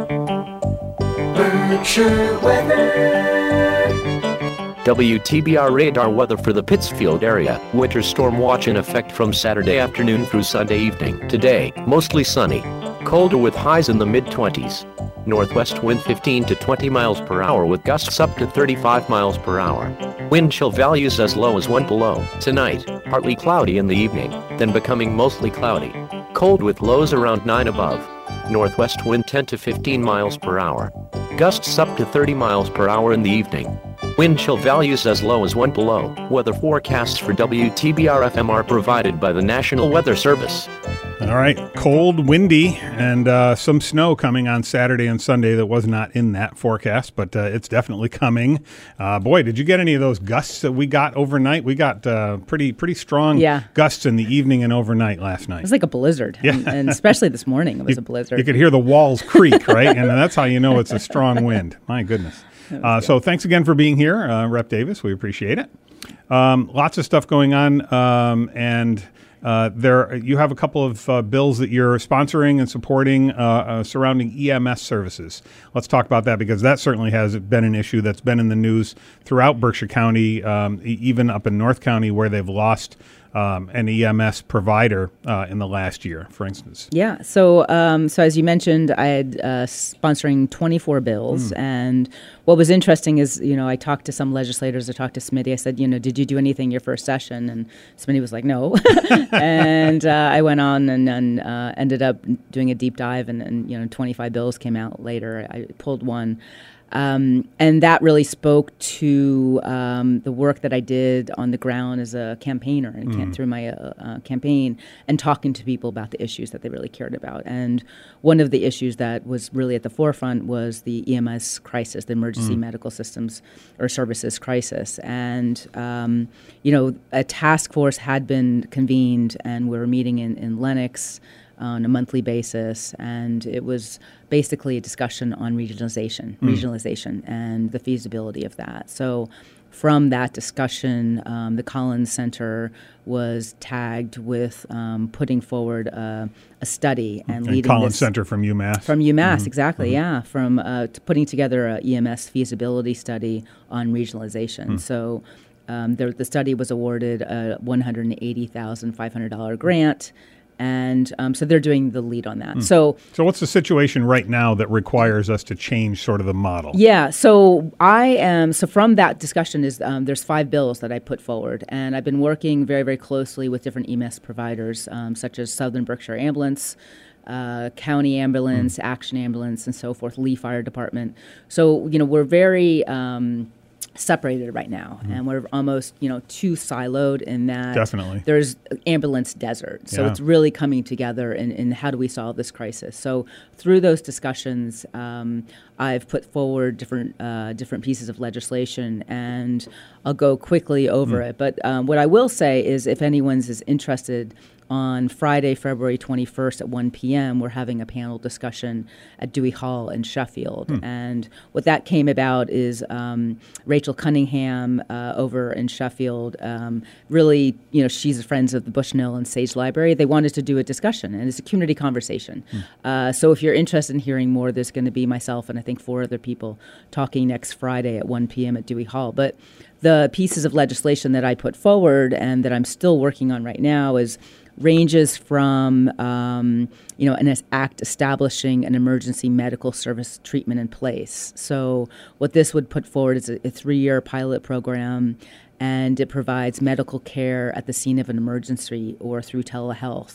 Berkshire weather. W T B R radar weather for the Pittsfield area. Winter storm watch in effect from Saturday afternoon through Sunday evening. Today, mostly sunny. Colder with highs in the mid-twenties. Northwest wind fifteen to twenty miles per hour with gusts up to thirty-five miles per hour. Wind chill values as low as one below. Tonight, partly cloudy in the evening, then becoming mostly cloudy. Cold with lows around nine above. Northwest wind ten to fifteen miles per hour. Gusts up to thirty miles per hour in the evening. Wind chill values as low as one below. Weather forecasts for W T B R F M are provided by the National Weather Service. All right, cold, windy, and uh, some snow coming on Saturday and Sunday that was not in that forecast, but uh, it's definitely coming. Uh, boy, did you get any of those gusts that we got overnight? We got uh, pretty pretty strong Yeah. gusts in the evening and overnight last night. It was like a blizzard, Yeah. and, and especially this morning, it was you, a blizzard. You could hear the walls creak, right? And that's how you know it's a strong wind. My goodness. Uh, so thanks again for being here, uh, Rep Davis. We appreciate it. Um, lots of stuff going on, um, and uh, there you have a couple of uh, bills that you're sponsoring and supporting uh, uh, surrounding E M S services. Let's talk about that because that certainly has been an issue that's been in the news throughout Berkshire County, um, e- even up in North County where they've lost Um, an E M S provider uh, in the last year, for instance. Yeah. So, um, so as you mentioned, I had uh, sponsoring twenty-four bills, mm. and what was interesting is, you know, I talked to some legislators. I talked to Smitty. I said, you know, did you do anything your first session? And Smitty was like, no. and uh, I went on and, and uh, ended up doing a deep dive, and, and you know, twenty-five bills came out later. I pulled one. Um, and that really spoke to um, the work that I did on the ground as a campaigner and mm. through my uh, uh, campaign and talking to people about the issues that they really cared about. And one of the issues that was really at the forefront was the E M S crisis, the emergency mm. medical systems or services crisis. And, um, you know, a task force had been convened and we were meeting in, in Lenox on a monthly basis, and it was basically a discussion on regionalization, mm. regionalization, and the feasibility of that. So, from that discussion, um, the Collins Center was tagged with um, putting forward a, a study and, and leading Collins this Center from UMass. From UMass, mm-hmm. exactly, mm-hmm. yeah. From uh, t- putting together a E M S feasibility study on regionalization. Mm. So. Um, the, the study was awarded a one hundred eighty thousand five hundred dollars grant. And um, so they're doing the lead on that. Mm. So, so what's the situation right now that requires us to change sort of the model? Yeah. So I am. So from that discussion is um, there's five bills that I put forward, and I've been working very, very closely with different E M S providers, um, such as Southern Berkshire Ambulance, uh, County Ambulance, mm. Action Ambulance, and so forth. Lee Fire Department. So you know we're very. Um, separated right now, mm. and we're almost, you know, too siloed in that Definitely. There's ambulance desert. So yeah. it's really coming together in, in how do we solve this crisis. So through those discussions, um, I've put forward different uh, different pieces of legislation, and I'll go quickly over mm. it. But um, what I will say is if anyone's is interested, on Friday, February twenty-first at one p.m., we're having a panel discussion at Dewey Hall in Sheffield. Hmm. And what that came about is um, Rachel Cunningham uh, over in Sheffield, um, really, you know, she's friends of the Bushnell and Sage Library. They wanted to do a discussion, and it's a community conversation. Hmm. Uh, so if you're interested in hearing more, there's going to be myself and I think four other people talking next Friday at one p.m. at Dewey Hall. But the pieces of legislation that I put forward and that I'm still working on right now is ranges from, um, you know, an act establishing an emergency medical service treatment in place. So what this would put forward is a, a three-year pilot program, and it provides medical care at the scene of an emergency or through telehealth.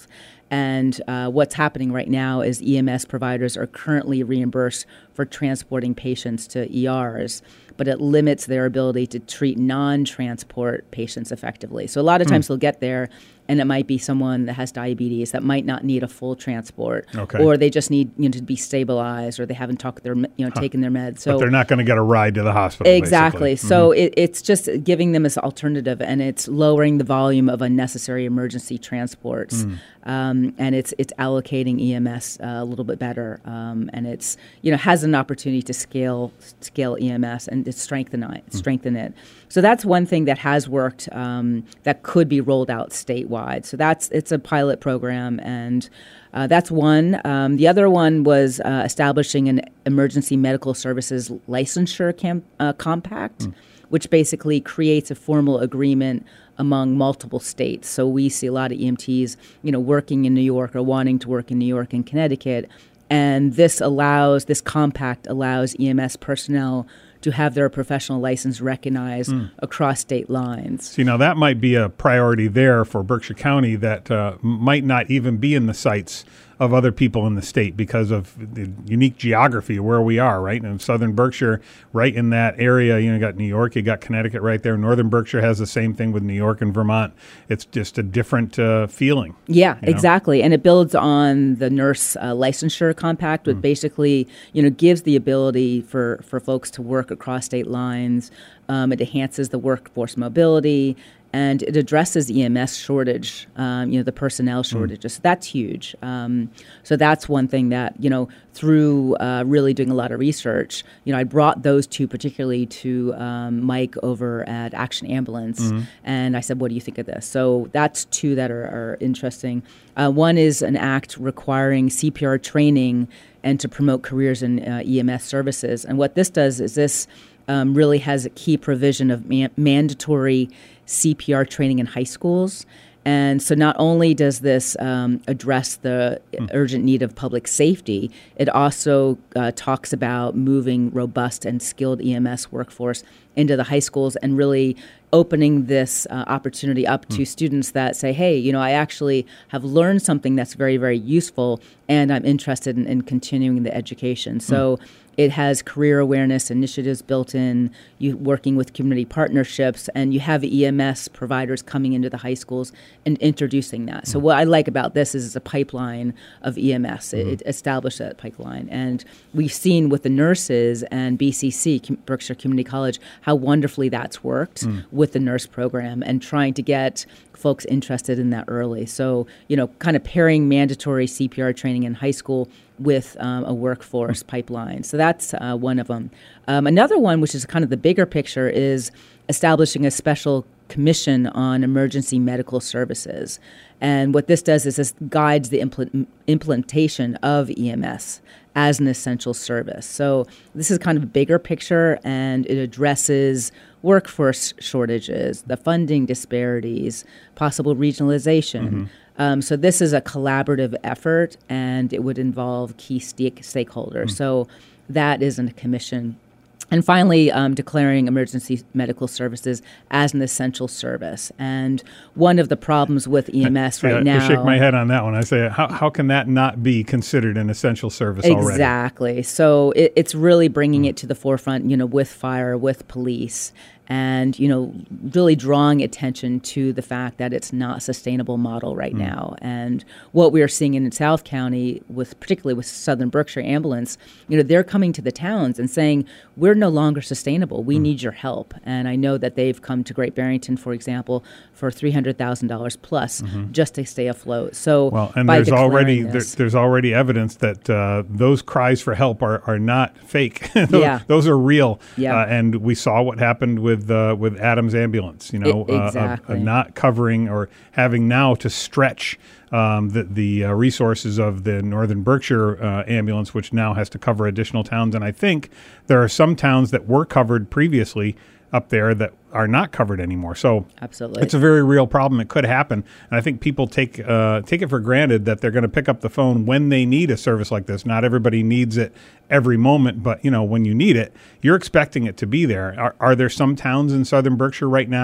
And uh, what's happening right now is E M S providers are currently reimbursed for transporting patients to E Rs, but it limits their ability to treat non-transport patients effectively. So a lot of times mm. they'll get there, and it might be someone that has diabetes that might not need a full transport, okay. or they just need you know to be stabilized, or they haven't talked their you know huh. taken their meds. So but they're not going to get a ride to the hospital. Exactly. Basically. So mm-hmm. it, it's just giving them this alternative, and it's lowering the volume of unnecessary emergency transports, mm. um, and it's it's allocating E M S uh, a little bit better, um, and it's you know has an opportunity to scale scale E M S and to strengthen it, mm. strengthen it. So that's one thing that has worked um, that could be rolled out statewide. So that's it's a pilot program, and uh, that's one. Um, the other one was uh, establishing an emergency medical services licensure camp, uh, compact, mm. which basically creates a formal agreement among multiple states. So we see a lot of E M Ts, you know, working in New York or wanting to work in New York and Connecticut, and this allows this compact allows E M S personnel to have their professional license recognized mm. across state lines. See, now that might be a priority there for Berkshire County that uh, might not even be in the sights of other people in the state because of the unique geography of where we are, right? In southern Berkshire, right in that area, you know, you got New York, you got Connecticut right there. Northern Berkshire has the same thing with New York and Vermont. It's just a different uh, feeling. Yeah, exactly. Know? And it builds on the nurse uh, licensure compact, which mm. basically, you know, gives the ability for, for folks to work across state lines. Um, it enhances the workforce mobility, and it addresses E M S shortage, um, you know, the personnel shortages. Mm. So that's huge. Um, so that's one thing that, you know, through uh, really doing a lot of research, you know, I brought those two particularly to um, Mike over at Action Ambulance, mm-hmm. and I said, what do you think of this? So that's two that are, are interesting. Uh, one is an act requiring C P R training and to promote careers in uh, E M S services. And what this does is this um, really has a key provision of man- mandatory C P R training in high schools. And so not only does this um, address the mm. urgent need of public safety, it also uh, talks about moving robust and skilled E M S workforce into the high schools and really opening this uh, opportunity up mm. to students that say, hey, you know, I actually have learned something that's very, very useful, and I'm interested in, in continuing the education. So mm. it has career awareness initiatives built in, you working with community partnerships, and you have E M S providers coming into the high schools and introducing that. Mm. So what I like about this is it's a pipeline of E M S. Mm. It, it established that pipeline. And we've seen with the nurses and B C C, Berkshire Community College, how wonderfully that's worked mm. with the nurse program and trying to get folks interested in that early. So, you know, kind of pairing mandatory C P R training in high school with um, a workforce mm. pipeline. So that's uh, one of them. Um, another one, which is kind of the bigger picture, is establishing a special commission on emergency medical services. And what this does is this guides the impl- implementation of E M S as an essential service. So this is kind of a bigger picture, and it addresses workforce shortages, the funding disparities, possible regionalization. Mm-hmm. Um, so this is a collaborative effort, and it would involve key stake- stakeholders. Mm-hmm. So that is in a commission. And finally, um, declaring emergency medical services as an essential service. And one of the problems with E M S right I, now... I shake my head on that one. I say, how, how can that not be considered an essential service exactly. already? Exactly. So it, it's really bringing mm. it to the forefront, you know, with fire, with police, and, you know, really drawing attention to the fact that it's not a sustainable model right mm. now. And what we are seeing in South County, with particularly with Southern Berkshire Ambulance, you know, they're coming to the towns and saying, we're no longer sustainable. We mm. need your help. And I know that they've come to Great Barrington, for example, for three hundred thousand dollars plus mm-hmm. just to stay afloat. So well, and by there's already this, there, there's already evidence that uh, those cries for help are, are not fake. those, yeah. those are real. Yeah. Uh, and we saw what happened with With, uh, with Adams Ambulance, you know, it, exactly. uh, of, of not covering or having now to stretch um, the, the uh, resources of the Northern Berkshire uh, Ambulance, which now has to cover additional towns. And I think there are some towns that were covered previously up there that are not covered anymore. So absolutely, it's a very real problem. It could happen. And I think people take uh, take it for granted that they're going to pick up the phone when they need a service like this. Not everybody needs it every moment, but, you know, when you need it, you're expecting it to be there. Are, are there some towns in Southern Berkshire right now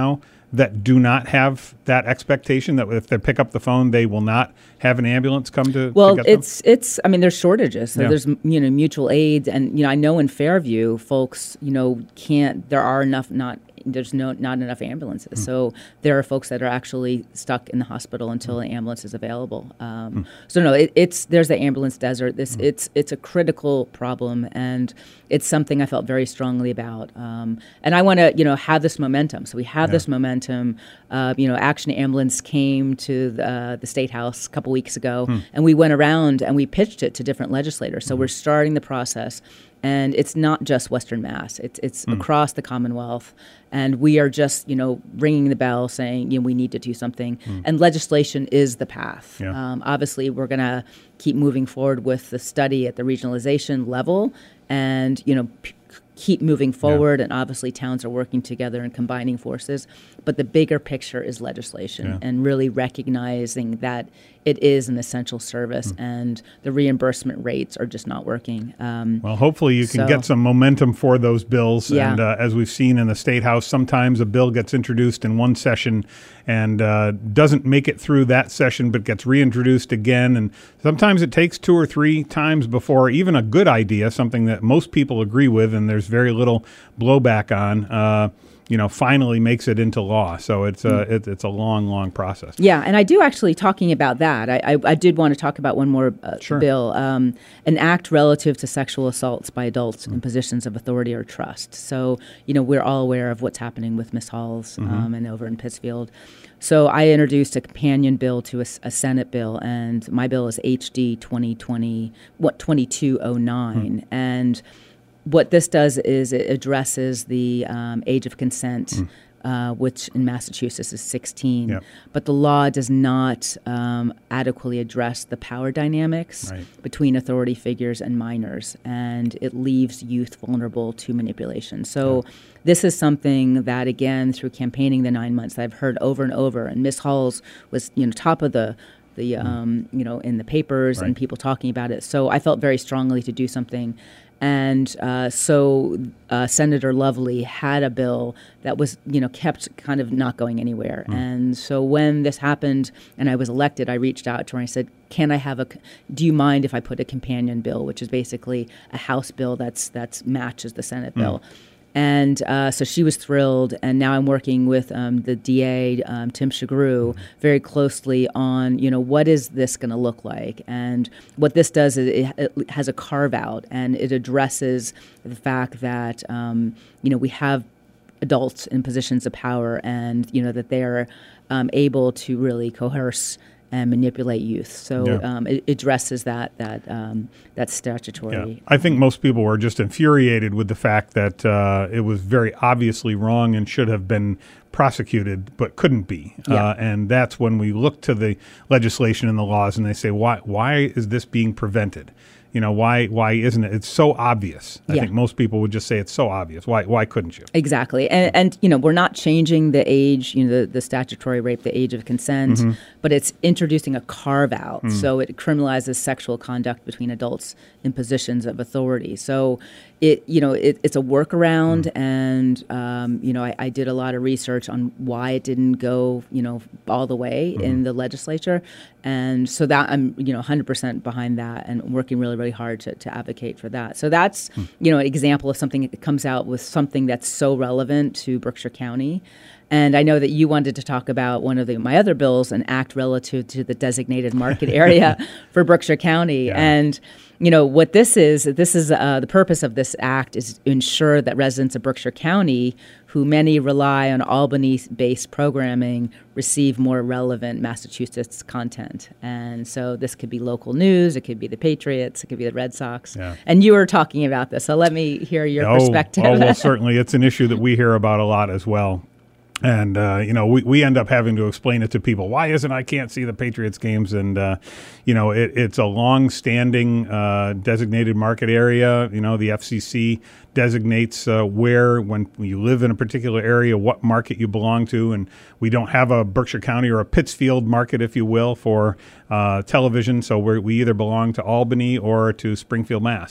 that do not have that expectation that if they pick up the phone, they will not have an ambulance come to, well, to get it's, them? it's, I mean, there's shortages. So yeah. there's, you know, mutual aid. And, you know, I know in Fairview, folks, you know, can't, there are enough, not, there's no not enough ambulances. Mm. So there are folks that are actually stuck in the hospital until mm. an ambulance is available. Um, mm. So no, it, it's there's the ambulance desert. This mm. it's it's a critical problem, and it's something I felt very strongly about. Um, and I want to you know have this momentum. So we have yeah. this momentum. Uh, you know, Action Ambulance came to the, uh, the State House a couple weeks ago, mm. and we went around and we pitched it to different legislators. So mm. we're starting the process. And it's not just Western Mass. It's it's mm. across the Commonwealth. And we are just, you know, ringing the bell saying, you know, we need to do something. Mm. And legislation is the path. Yeah. Um, obviously, we're going to keep moving forward with the study at the regionalization level and, you know, p- keep moving forward. Yeah. And obviously, towns are working together and combining forces. But the bigger picture is legislation yeah. and really recognizing that it is an essential service mm. and the reimbursement rates are just not working. Um, well, hopefully you can so, get some momentum for those bills. Yeah. And uh, as we've seen in the State House, sometimes a bill gets introduced in one session and uh, doesn't make it through that session but gets reintroduced again. And sometimes it takes two or three times before even a good idea, something that most people agree with and there's very little blowback on, uh, you know, finally makes it into law. So it's a, it, it's a long, long process. Yeah, and I do actually, talking about that, I, I, I did want to talk about one more uh, sure. bill, um, an act relative to sexual assaults by adults mm. in positions of authority or trust. So, you know, we're all aware of what's happening with Miss Halls mm-hmm. um, and over in Pittsfield. So I introduced a companion bill to a, a Senate bill, and my bill is H D twenty twenty, what, twenty-two oh nine. Mm. And what this does is it addresses the um, age of consent, mm. uh, which in Massachusetts is sixteen. Yep. But the law does not um, adequately address the power dynamics right. between authority figures and minors, and it leaves youth vulnerable to manipulation. So yeah. this is something that, again, through campaigning the nine months, I've heard over and over. And Miss Halls was, you know, top of the the um, you know in the papers right. and people talking about it. So I felt very strongly to do something. And uh, so uh, Senator Lovely had a bill that was, you know, kept kind of not going anywhere. Mm. And so when this happened and I was elected, I reached out to her and I said, can I have a, do you mind if I put a companion bill, which is basically a House bill that's that's matches the Senate mm. bill. And uh, so she was thrilled, and now I'm working with um, the D A, um, Tim Shagru, very closely on, you know, what is this going to look like? And what this does is it, it has a carve-out, and it addresses the fact that, um, you know, we have adults in positions of power and, you know, that they are um, able to really coerce and manipulate youth. So yeah. um, it, it addresses that that um, that statutory. Yeah. I think most people were just infuriated with the fact that uh, it was very obviously wrong and should have been prosecuted, but couldn't be. Yeah. Uh, and that's when we look to the legislation and the laws, and they say, why why is this being prevented? You know, why why isn't it? It's so obvious. I yeah. think most people would just say it's so obvious. Why why couldn't you? Exactly. And, and you know, we're not changing the age, you know, the, the statutory rape, the age of consent, mm-hmm. but it's introducing a carve-out. Mm. So it criminalizes sexual conduct between adults in positions of authority. So it, you know, it, it's a workaround, mm. and, um, you know, I, I did a lot of research on why it didn't go, you know, all the way mm. in the legislature. And so that I'm, you know, one hundred percent behind that and working really, really hard to, to advocate for that. So that's, mm. you know, an example of something that comes out with something that's so relevant to Berkshire County. And I know that you wanted to talk about one of the, my other bills, an act relative to the designated market area for Berkshire County. Yeah. And, you know, what this is, this is uh, the purpose of this act is to ensure that residents of Berkshire County, who many rely on Albany-based programming, receive more relevant Massachusetts content. And so this could be local news, it could be the Patriots, it could be the Red Sox. Yeah. And you were talking about this, so let me hear your oh, perspective. Oh, well, certainly. It's an issue that we hear about a lot as well. And, uh, you know, we, we end up having to explain it to people. Why isn't I can't see the Patriots games? And, uh, you know, it, it's a long-standing uh, designated market area. You know, the F C C designates uh, where, when you live in a particular area, what market you belong to. And we don't have a Berkshire County or a Pittsfield market, if you will, for uh, television. So we're, we either belong to Albany or to Springfield, Mass.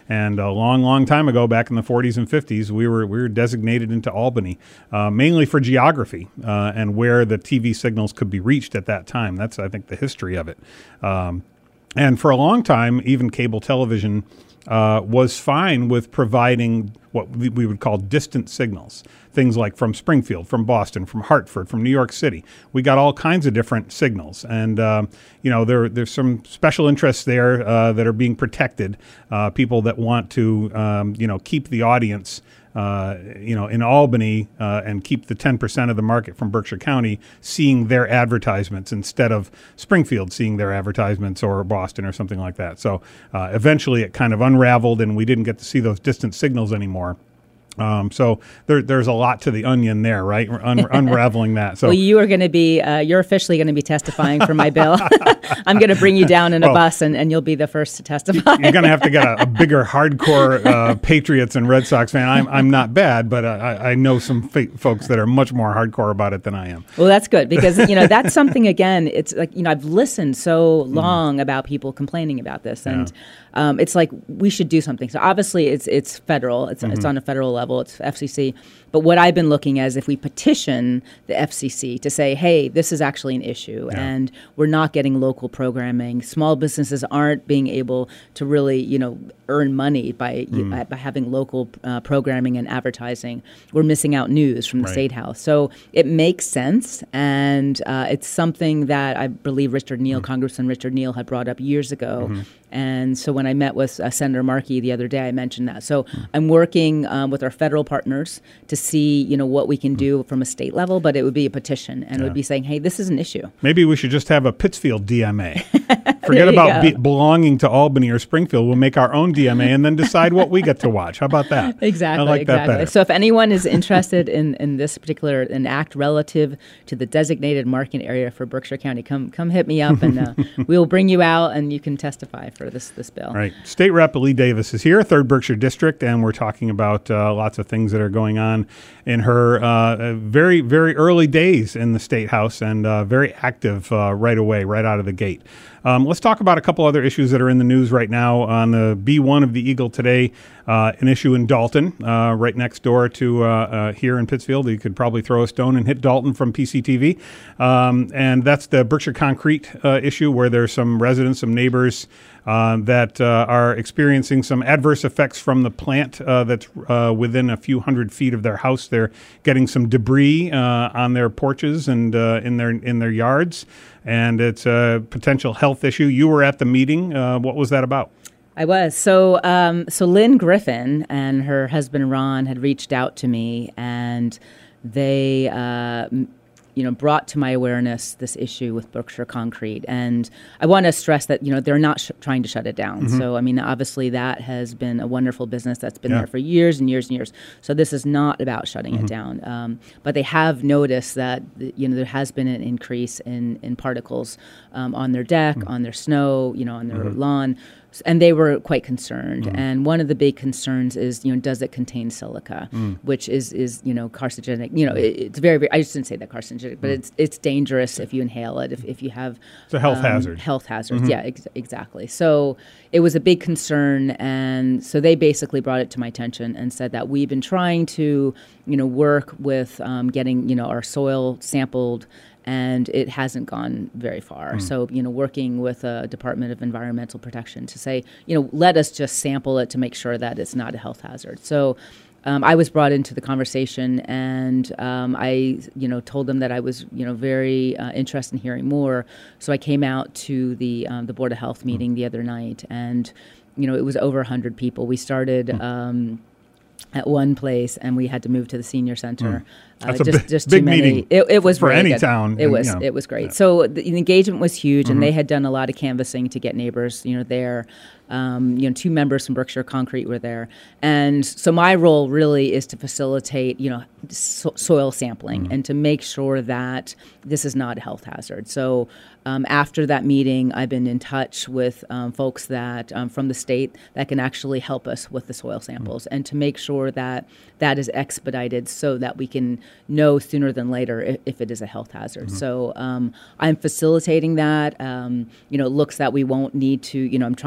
And a long, long time ago, back in the forties and fifties, we were we were designated into Albany, uh, mainly for geography uh, and where the T V signals could be reached at that time. That's, I think, the history of it. Um, and for a long time, even cable television uh, was fine with providing what we would call distant signals. Things like from Springfield, from Boston, from Hartford, from New York City. We got all kinds of different signals. And, um, you know, there there's some special interests there uh, that are being protected, uh, people that want to, um, you know, keep the audience Uh, you know, in Albany uh, and keep the ten percent of the market from Berkshire County seeing their advertisements instead of Springfield seeing their advertisements or Boston or something like that. So uh, eventually it kind of unraveled and we didn't get to see those distant signals anymore. Um, so there, there's a lot to the onion there, right? Un- unraveling that. So well, you are going to be, uh, you're officially going to be testifying for my bill. I'm going to bring you down in a well, bus, and, and you'll be the first to testify. You're going to have to get a, a bigger hardcore uh, Patriots and Red Sox fan. I'm I'm not bad, but uh, I, I know some fa- folks that are much more hardcore about it than I am. Well, that's good because you know that's something. Again, it's like you know I've listened so long mm. about people complaining about this, and yeah. um, it's like we should do something. So obviously, it's it's federal. It's mm-hmm. it's on a federal level. It's F C C. But what I've been looking at is if we petition the F C C to say, hey, this is actually an issue yeah. and we're not getting local programming. Small businesses aren't being able to really, you know, earn money by mm. by, by having local uh, programming and advertising. We're missing out news from the right. State House. So it makes sense. And uh, it's something that I believe Richard Neal, mm. Congressman Richard Neal had brought up years ago. Mm-hmm. And so when I met with uh, Senator Markey the other day, I mentioned that. So mm. I'm working um, with our federal partners to see, you know, what we can do from a state level, but it would be a petition, and yeah. it would be saying, hey, this is an issue. Maybe we should just have a Pittsfield D M A. Forget about be- belonging to Albany or Springfield. We'll make our own D M A and then decide what we get to watch. How about that? Exactly. I like exactly. that better. So if anyone is interested in, in this particular an act relative to the designated market area for Berkshire County, come come hit me up, and uh, we'll bring you out, and you can testify for this this bill. Right. State Rep Lee Davis is here, third Berkshire District, and we're talking about uh, lots of things that are going on in her uh, very, very early days in the State House, and uh, very active uh, right away, right out of the gate. Um, let's talk about a couple other issues that are in the news right now. On the B one of the Eagle today, uh, an issue in Dalton, uh, right next door to uh, uh, here in Pittsfield. You could probably throw a stone and hit Dalton from P C T V. Um, and that's the Berkshire Concrete uh, issue, where there's some residents, some neighbors uh, that uh, are experiencing some adverse effects from the plant uh, that's uh, within a few hundred feet of their house. They're getting some debris uh, on their porches and uh, in their in their yards. And it's a potential health issue. You were at the meeting. Uh, what was that about? I was. So um, so Lynn Griffin and her husband Ron had reached out to me, and they uh, you know, brought to my awareness this issue with Berkshire Concrete. And I want to stress that, you know, they're not sh- trying to shut it down. Mm-hmm. So, I mean, obviously that has been a wonderful business that's been yeah. there for years and years and years. So this is not about shutting mm-hmm. it down. Um, but they have noticed that, you know, there has been an increase in, in particles um, on their deck, mm-hmm. on their snow, you know, on their mm-hmm. lawn. And they were quite concerned. Mm. And one of the big concerns is, you know, does it contain silica, mm. which is, is, you know, carcinogenic. You know, it, it's very, very, I just didn't say that carcinogenic, but mm. it's it's dangerous if you inhale it, if, if you have... It's a health um, hazard. Health hazards, mm-hmm. yeah, ex- exactly. So it was a big concern. And so they basically brought it to my attention and said that we've been trying to, you know, work with um, getting, you know, our soil sampled, and it hasn't gone very far. Mm. So, you know, working with a Department of Environmental Protection to say, you know, let us just sample it to make sure that it's not a health hazard. So um, I was brought into the conversation, and um, I, you know, told them that I was, you know, very uh, interested in hearing more. So I came out to the um, the Board of Health meeting mm. the other night, and, you know, it was over one hundred people. We started... Mm. Um, at one place, and we had to move to the senior center. Mm. That's uh, a just, big, just big too many. meeting It, it was for really any good. town. It was you know, it was great. yeah. So the, the engagement was huge, mm-hmm. and they had done a lot of canvassing to get neighbors, you know, there. Um, you know, two members from Berkshire Concrete were there, and so my role really is to facilitate, you know, so- soil sampling mm-hmm. and to make sure that this is not a health hazard. So um, after that meeting, I've been in touch with um, folks that um, from the state that can actually help us with the soil samples mm-hmm. and to make sure that that is expedited so that we can know sooner than later if, if it is a health hazard. Mm-hmm. So um, I'm facilitating that. Um, you know, it looks that we won't need to. You know, I'm trying to make sure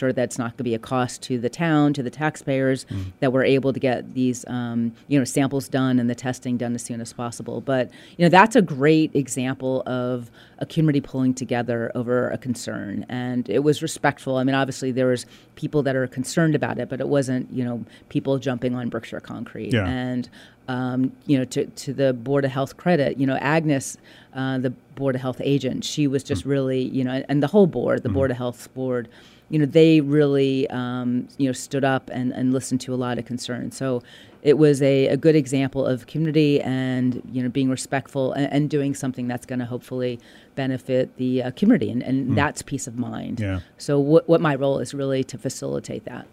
sure that it's not going to be a cost to the town, to the taxpayers, mm. that we're able to get these, um, you know, samples done and the testing done as soon as possible. But, you know, that's a great example of a community pulling together over a concern. And it was respectful. I mean, obviously there was people that are concerned about it, but it wasn't, you know, people jumping on Berkshire Concrete. Yeah. And, um, you know, to, to the Board of Health credit, you know, Agnes, uh, the Board of Health agent, she was just mm. really, you know, and the whole board, the mm. Board of Health board, you know, they really, um, you know, stood up and, and listened to a lot of concerns. So it was a, a good example of community and, you know, being respectful and, and doing something that's going to hopefully benefit the uh, community. And, and mm. that's peace of mind. Yeah. So what, what my role is really to facilitate that.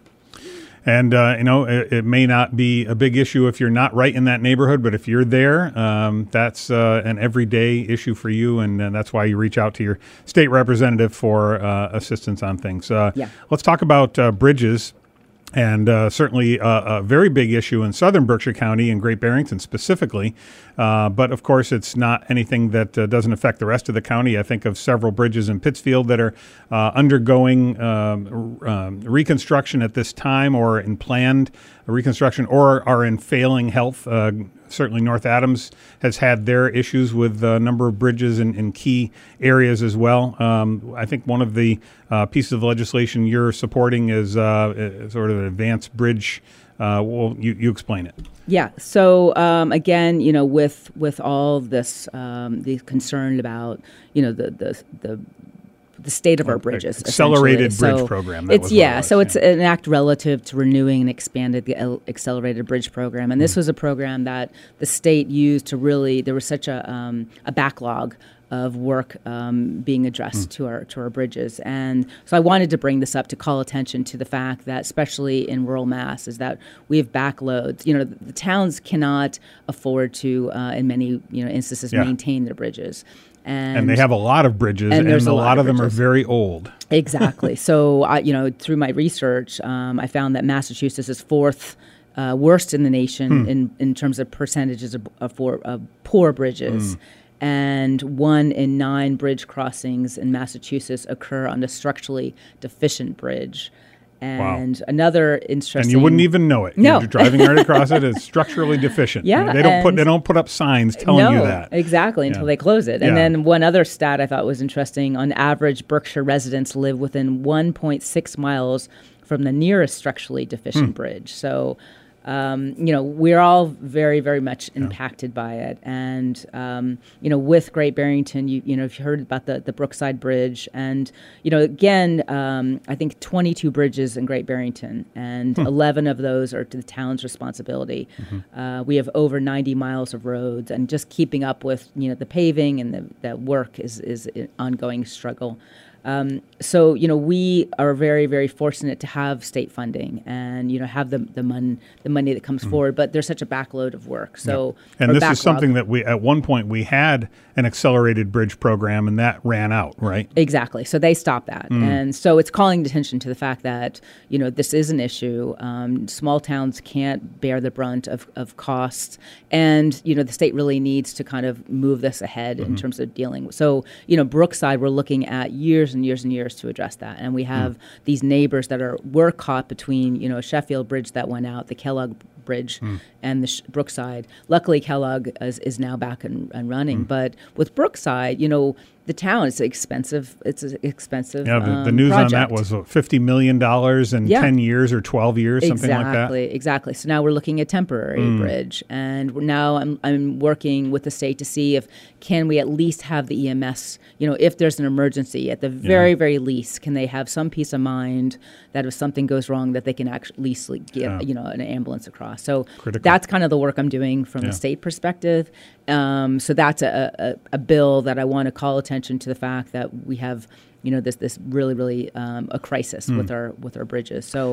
And, uh, you know, it, it may not be a big issue if you're not right in that neighborhood, but if you're there, um, that's uh, an everyday issue for you, and uh, that's why you reach out to your state representative for uh, assistance on things. Uh, yeah. Let's talk about uh, bridges. And uh, certainly uh, a very big issue in southern Berkshire County and Great Barrington specifically. Uh, but, of course, it's not anything that uh, doesn't affect the rest of the county. I think of several bridges in Pittsfield that are uh, undergoing um, um, reconstruction at this time or in planned reconstruction or are in failing health. Uh, certainly North Adams has had their issues with a number of bridges in, in key areas as well. Um, I think one of the uh, pieces of legislation you're supporting is uh, sort of an advanced bridge. Uh, well, you, you explain it. Yeah. So um, again, you know, with with all this, um, the concern about, you know, the the the the state of our bridges. Accelerated Bridge so Program. That it's was yeah. it was, so it's yeah. an act relative to renewing and expanded the el- Accelerated Bridge Program, and this mm. was a program that the state used to really. There was such a um, a backlog of work um, being addressed mm. to our to our bridges, and so I wanted to bring this up to call attention to the fact that, especially in rural Mass, is that we have backloads. You know, the, the towns cannot afford to, uh, in many you know instances, yeah. maintain their bridges. And, and they have a lot of bridges, and, and a, a lot, lot of, of them are very old. Exactly. So, I, you know, through my research, um, I found that Massachusetts is fourth uh, worst in the nation hmm. in, in terms of percentages of, of, for, of poor bridges. Hmm. And one in nine bridge crossings in Massachusetts occur on a structurally deficient bridge. And wow. another interesting, and you wouldn't even know it. No, you're driving right across it. It's structurally deficient. Yeah, they don't put they don't put up signs telling no, you that. Exactly until yeah. they close it. And yeah. then one other stat I thought was interesting: on average, Berkshire residents live within one point six miles from the nearest structurally deficient hmm. bridge. So. Um, you know, we're all very, very much impacted yeah. by it. And, um, you know, with Great Barrington, you, you know, if you heard about the, the Brookside Bridge and, you know, again, um, I think twenty-two bridges in Great Barrington and hmm. eleven of those are to the town's responsibility. Mm-hmm. Uh, we have over ninety miles of roads, and just keeping up with, you know, the paving and the, that work is, is an ongoing struggle. Um, so, you know, we are very, very fortunate to have state funding and, you know, have the the, mon- the money that comes mm. forward. But there's such a backload of work. So, yeah. And this backlog. is something that we, at one point, we had an accelerated bridge program, and that ran out, right? Exactly. So they stopped that. Mm. And so it's calling attention to the fact that, you know, this is an issue. Um, small towns can't bear the brunt of, of costs. And, you know, the state really needs to kind of move this ahead mm-hmm. in terms of dealing with. So, you know, Brookside, we're looking at years and years and years to address that. And we have mm. these neighbors that are, we're caught between, you know, Sheffield Bridge that went out, the Kellogg Bridge mm. and the Sh- Brookside. Luckily, Kellogg is, is now back and, and running. Mm. But with Brookside, you know, the town is expensive. It's an expensive Yeah, the, um, the news project. on that was what, fifty million dollars in yeah. ten years or twelve years, exactly, something like that. Exactly, exactly. So now we're looking at temporary mm. bridge. And we're now I'm, I'm working with the state to see if can we at least have the E M S, you know, if there's an emergency, at the very, yeah. very least, can they have some peace of mind that if something goes wrong that they can actually at least get, yeah. you know, an ambulance across. So Critical. That's kind of the work I'm doing from yeah. the state perspective. Um, so that's a, a, a bill that I want to call attention to the fact that we have, you know, this this really really um, a crisis mm. with our with our bridges. So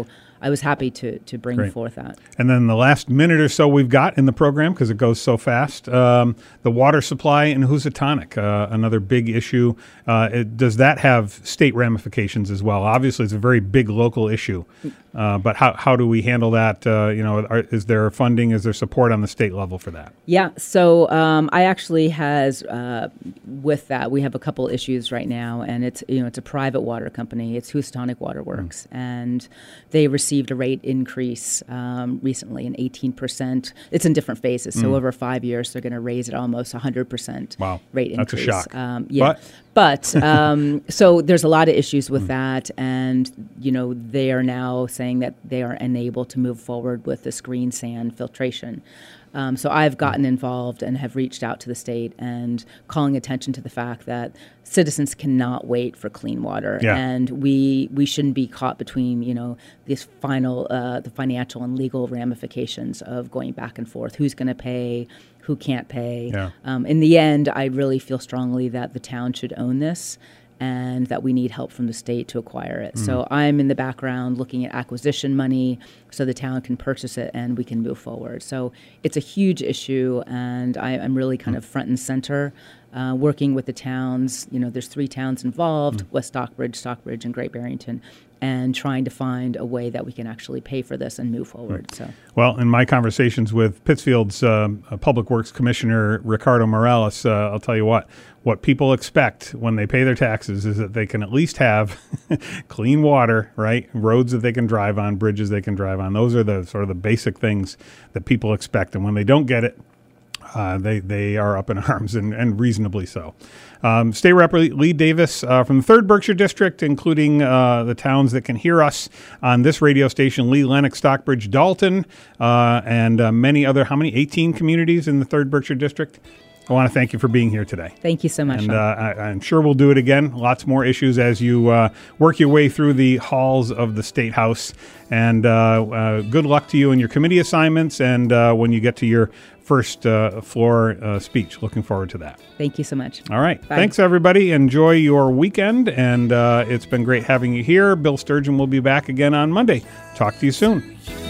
I was happy to to bring Great. forth that. And then the last minute or so we've got in the program, because it goes so fast, um, the water supply in Housatonic, uh, another big issue. Uh, it, does that have state ramifications as well? Obviously, it's a very big local issue, uh, but how how do we handle that? Uh, you know, are, is there funding? Is there support on the state level for that? Yeah, so um, I actually has uh, with that we have a couple issues right now, and it's you know it's a private water company. It's Housatonic Water Works, mm. and they received a rate increase um, recently, an eighteen percent. It's in different phases, so mm. over five years they're going to raise it almost one hundred percent. Wow, rate that's increase. That's a shock. Um, yeah, but, but um, so there's a lot of issues with mm. that, and you know they are now saying that they are unable to move forward with this green sand filtration. Um, so I've gotten involved and have reached out to the state and calling attention to the fact that citizens cannot wait for clean water, yeah. and we we shouldn't be caught between you know these final uh, the financial and legal ramifications of going back and forth. Who's going to pay? Who can't pay? Yeah. Um, in the end, I really feel strongly that the town should own this, and that we need help from the state to acquire it. Mm. So I'm in the background looking at acquisition money so the town can purchase it and we can move forward. So it's a huge issue, and I, I'm really kind mm. of front and center, uh, working with the towns. You know, there's three towns involved, mm. West Stockbridge, Stockbridge, and Great Barrington, and trying to find a way that we can actually pay for this and move forward. Mm. So, well, in my conversations with Pittsfield's uh, Public Works Commissioner, Ricardo Morales, uh, I'll tell you what, what people expect when they pay their taxes is that they can at least have clean water, right? Roads that they can drive on, bridges they can drive on. Those are the sort of the basic things that people expect. And when they don't get it, Uh, they they are up in arms, and, and reasonably so. Um, State Rep Lee Davis uh, from the third Berkshire District, including uh, the towns that can hear us on this radio station, Lee, Lennox, Stockbridge, Dalton, uh, and uh, many other, how many, eighteen communities in the third Berkshire District. I want to thank you for being here today. Thank you so much. And uh, I, I'm sure we'll do it again. Lots more issues as you uh, work your way through the halls of the State House. And uh, uh, good luck to you in your committee assignments and uh, when you get to your first uh, floor uh, speech. Looking forward to that. Thank you so much. All right. Bye. Thanks, everybody. Enjoy your weekend. And uh, it's been great having you here. Bill Sturgeon will be back again on Monday. Talk to you soon.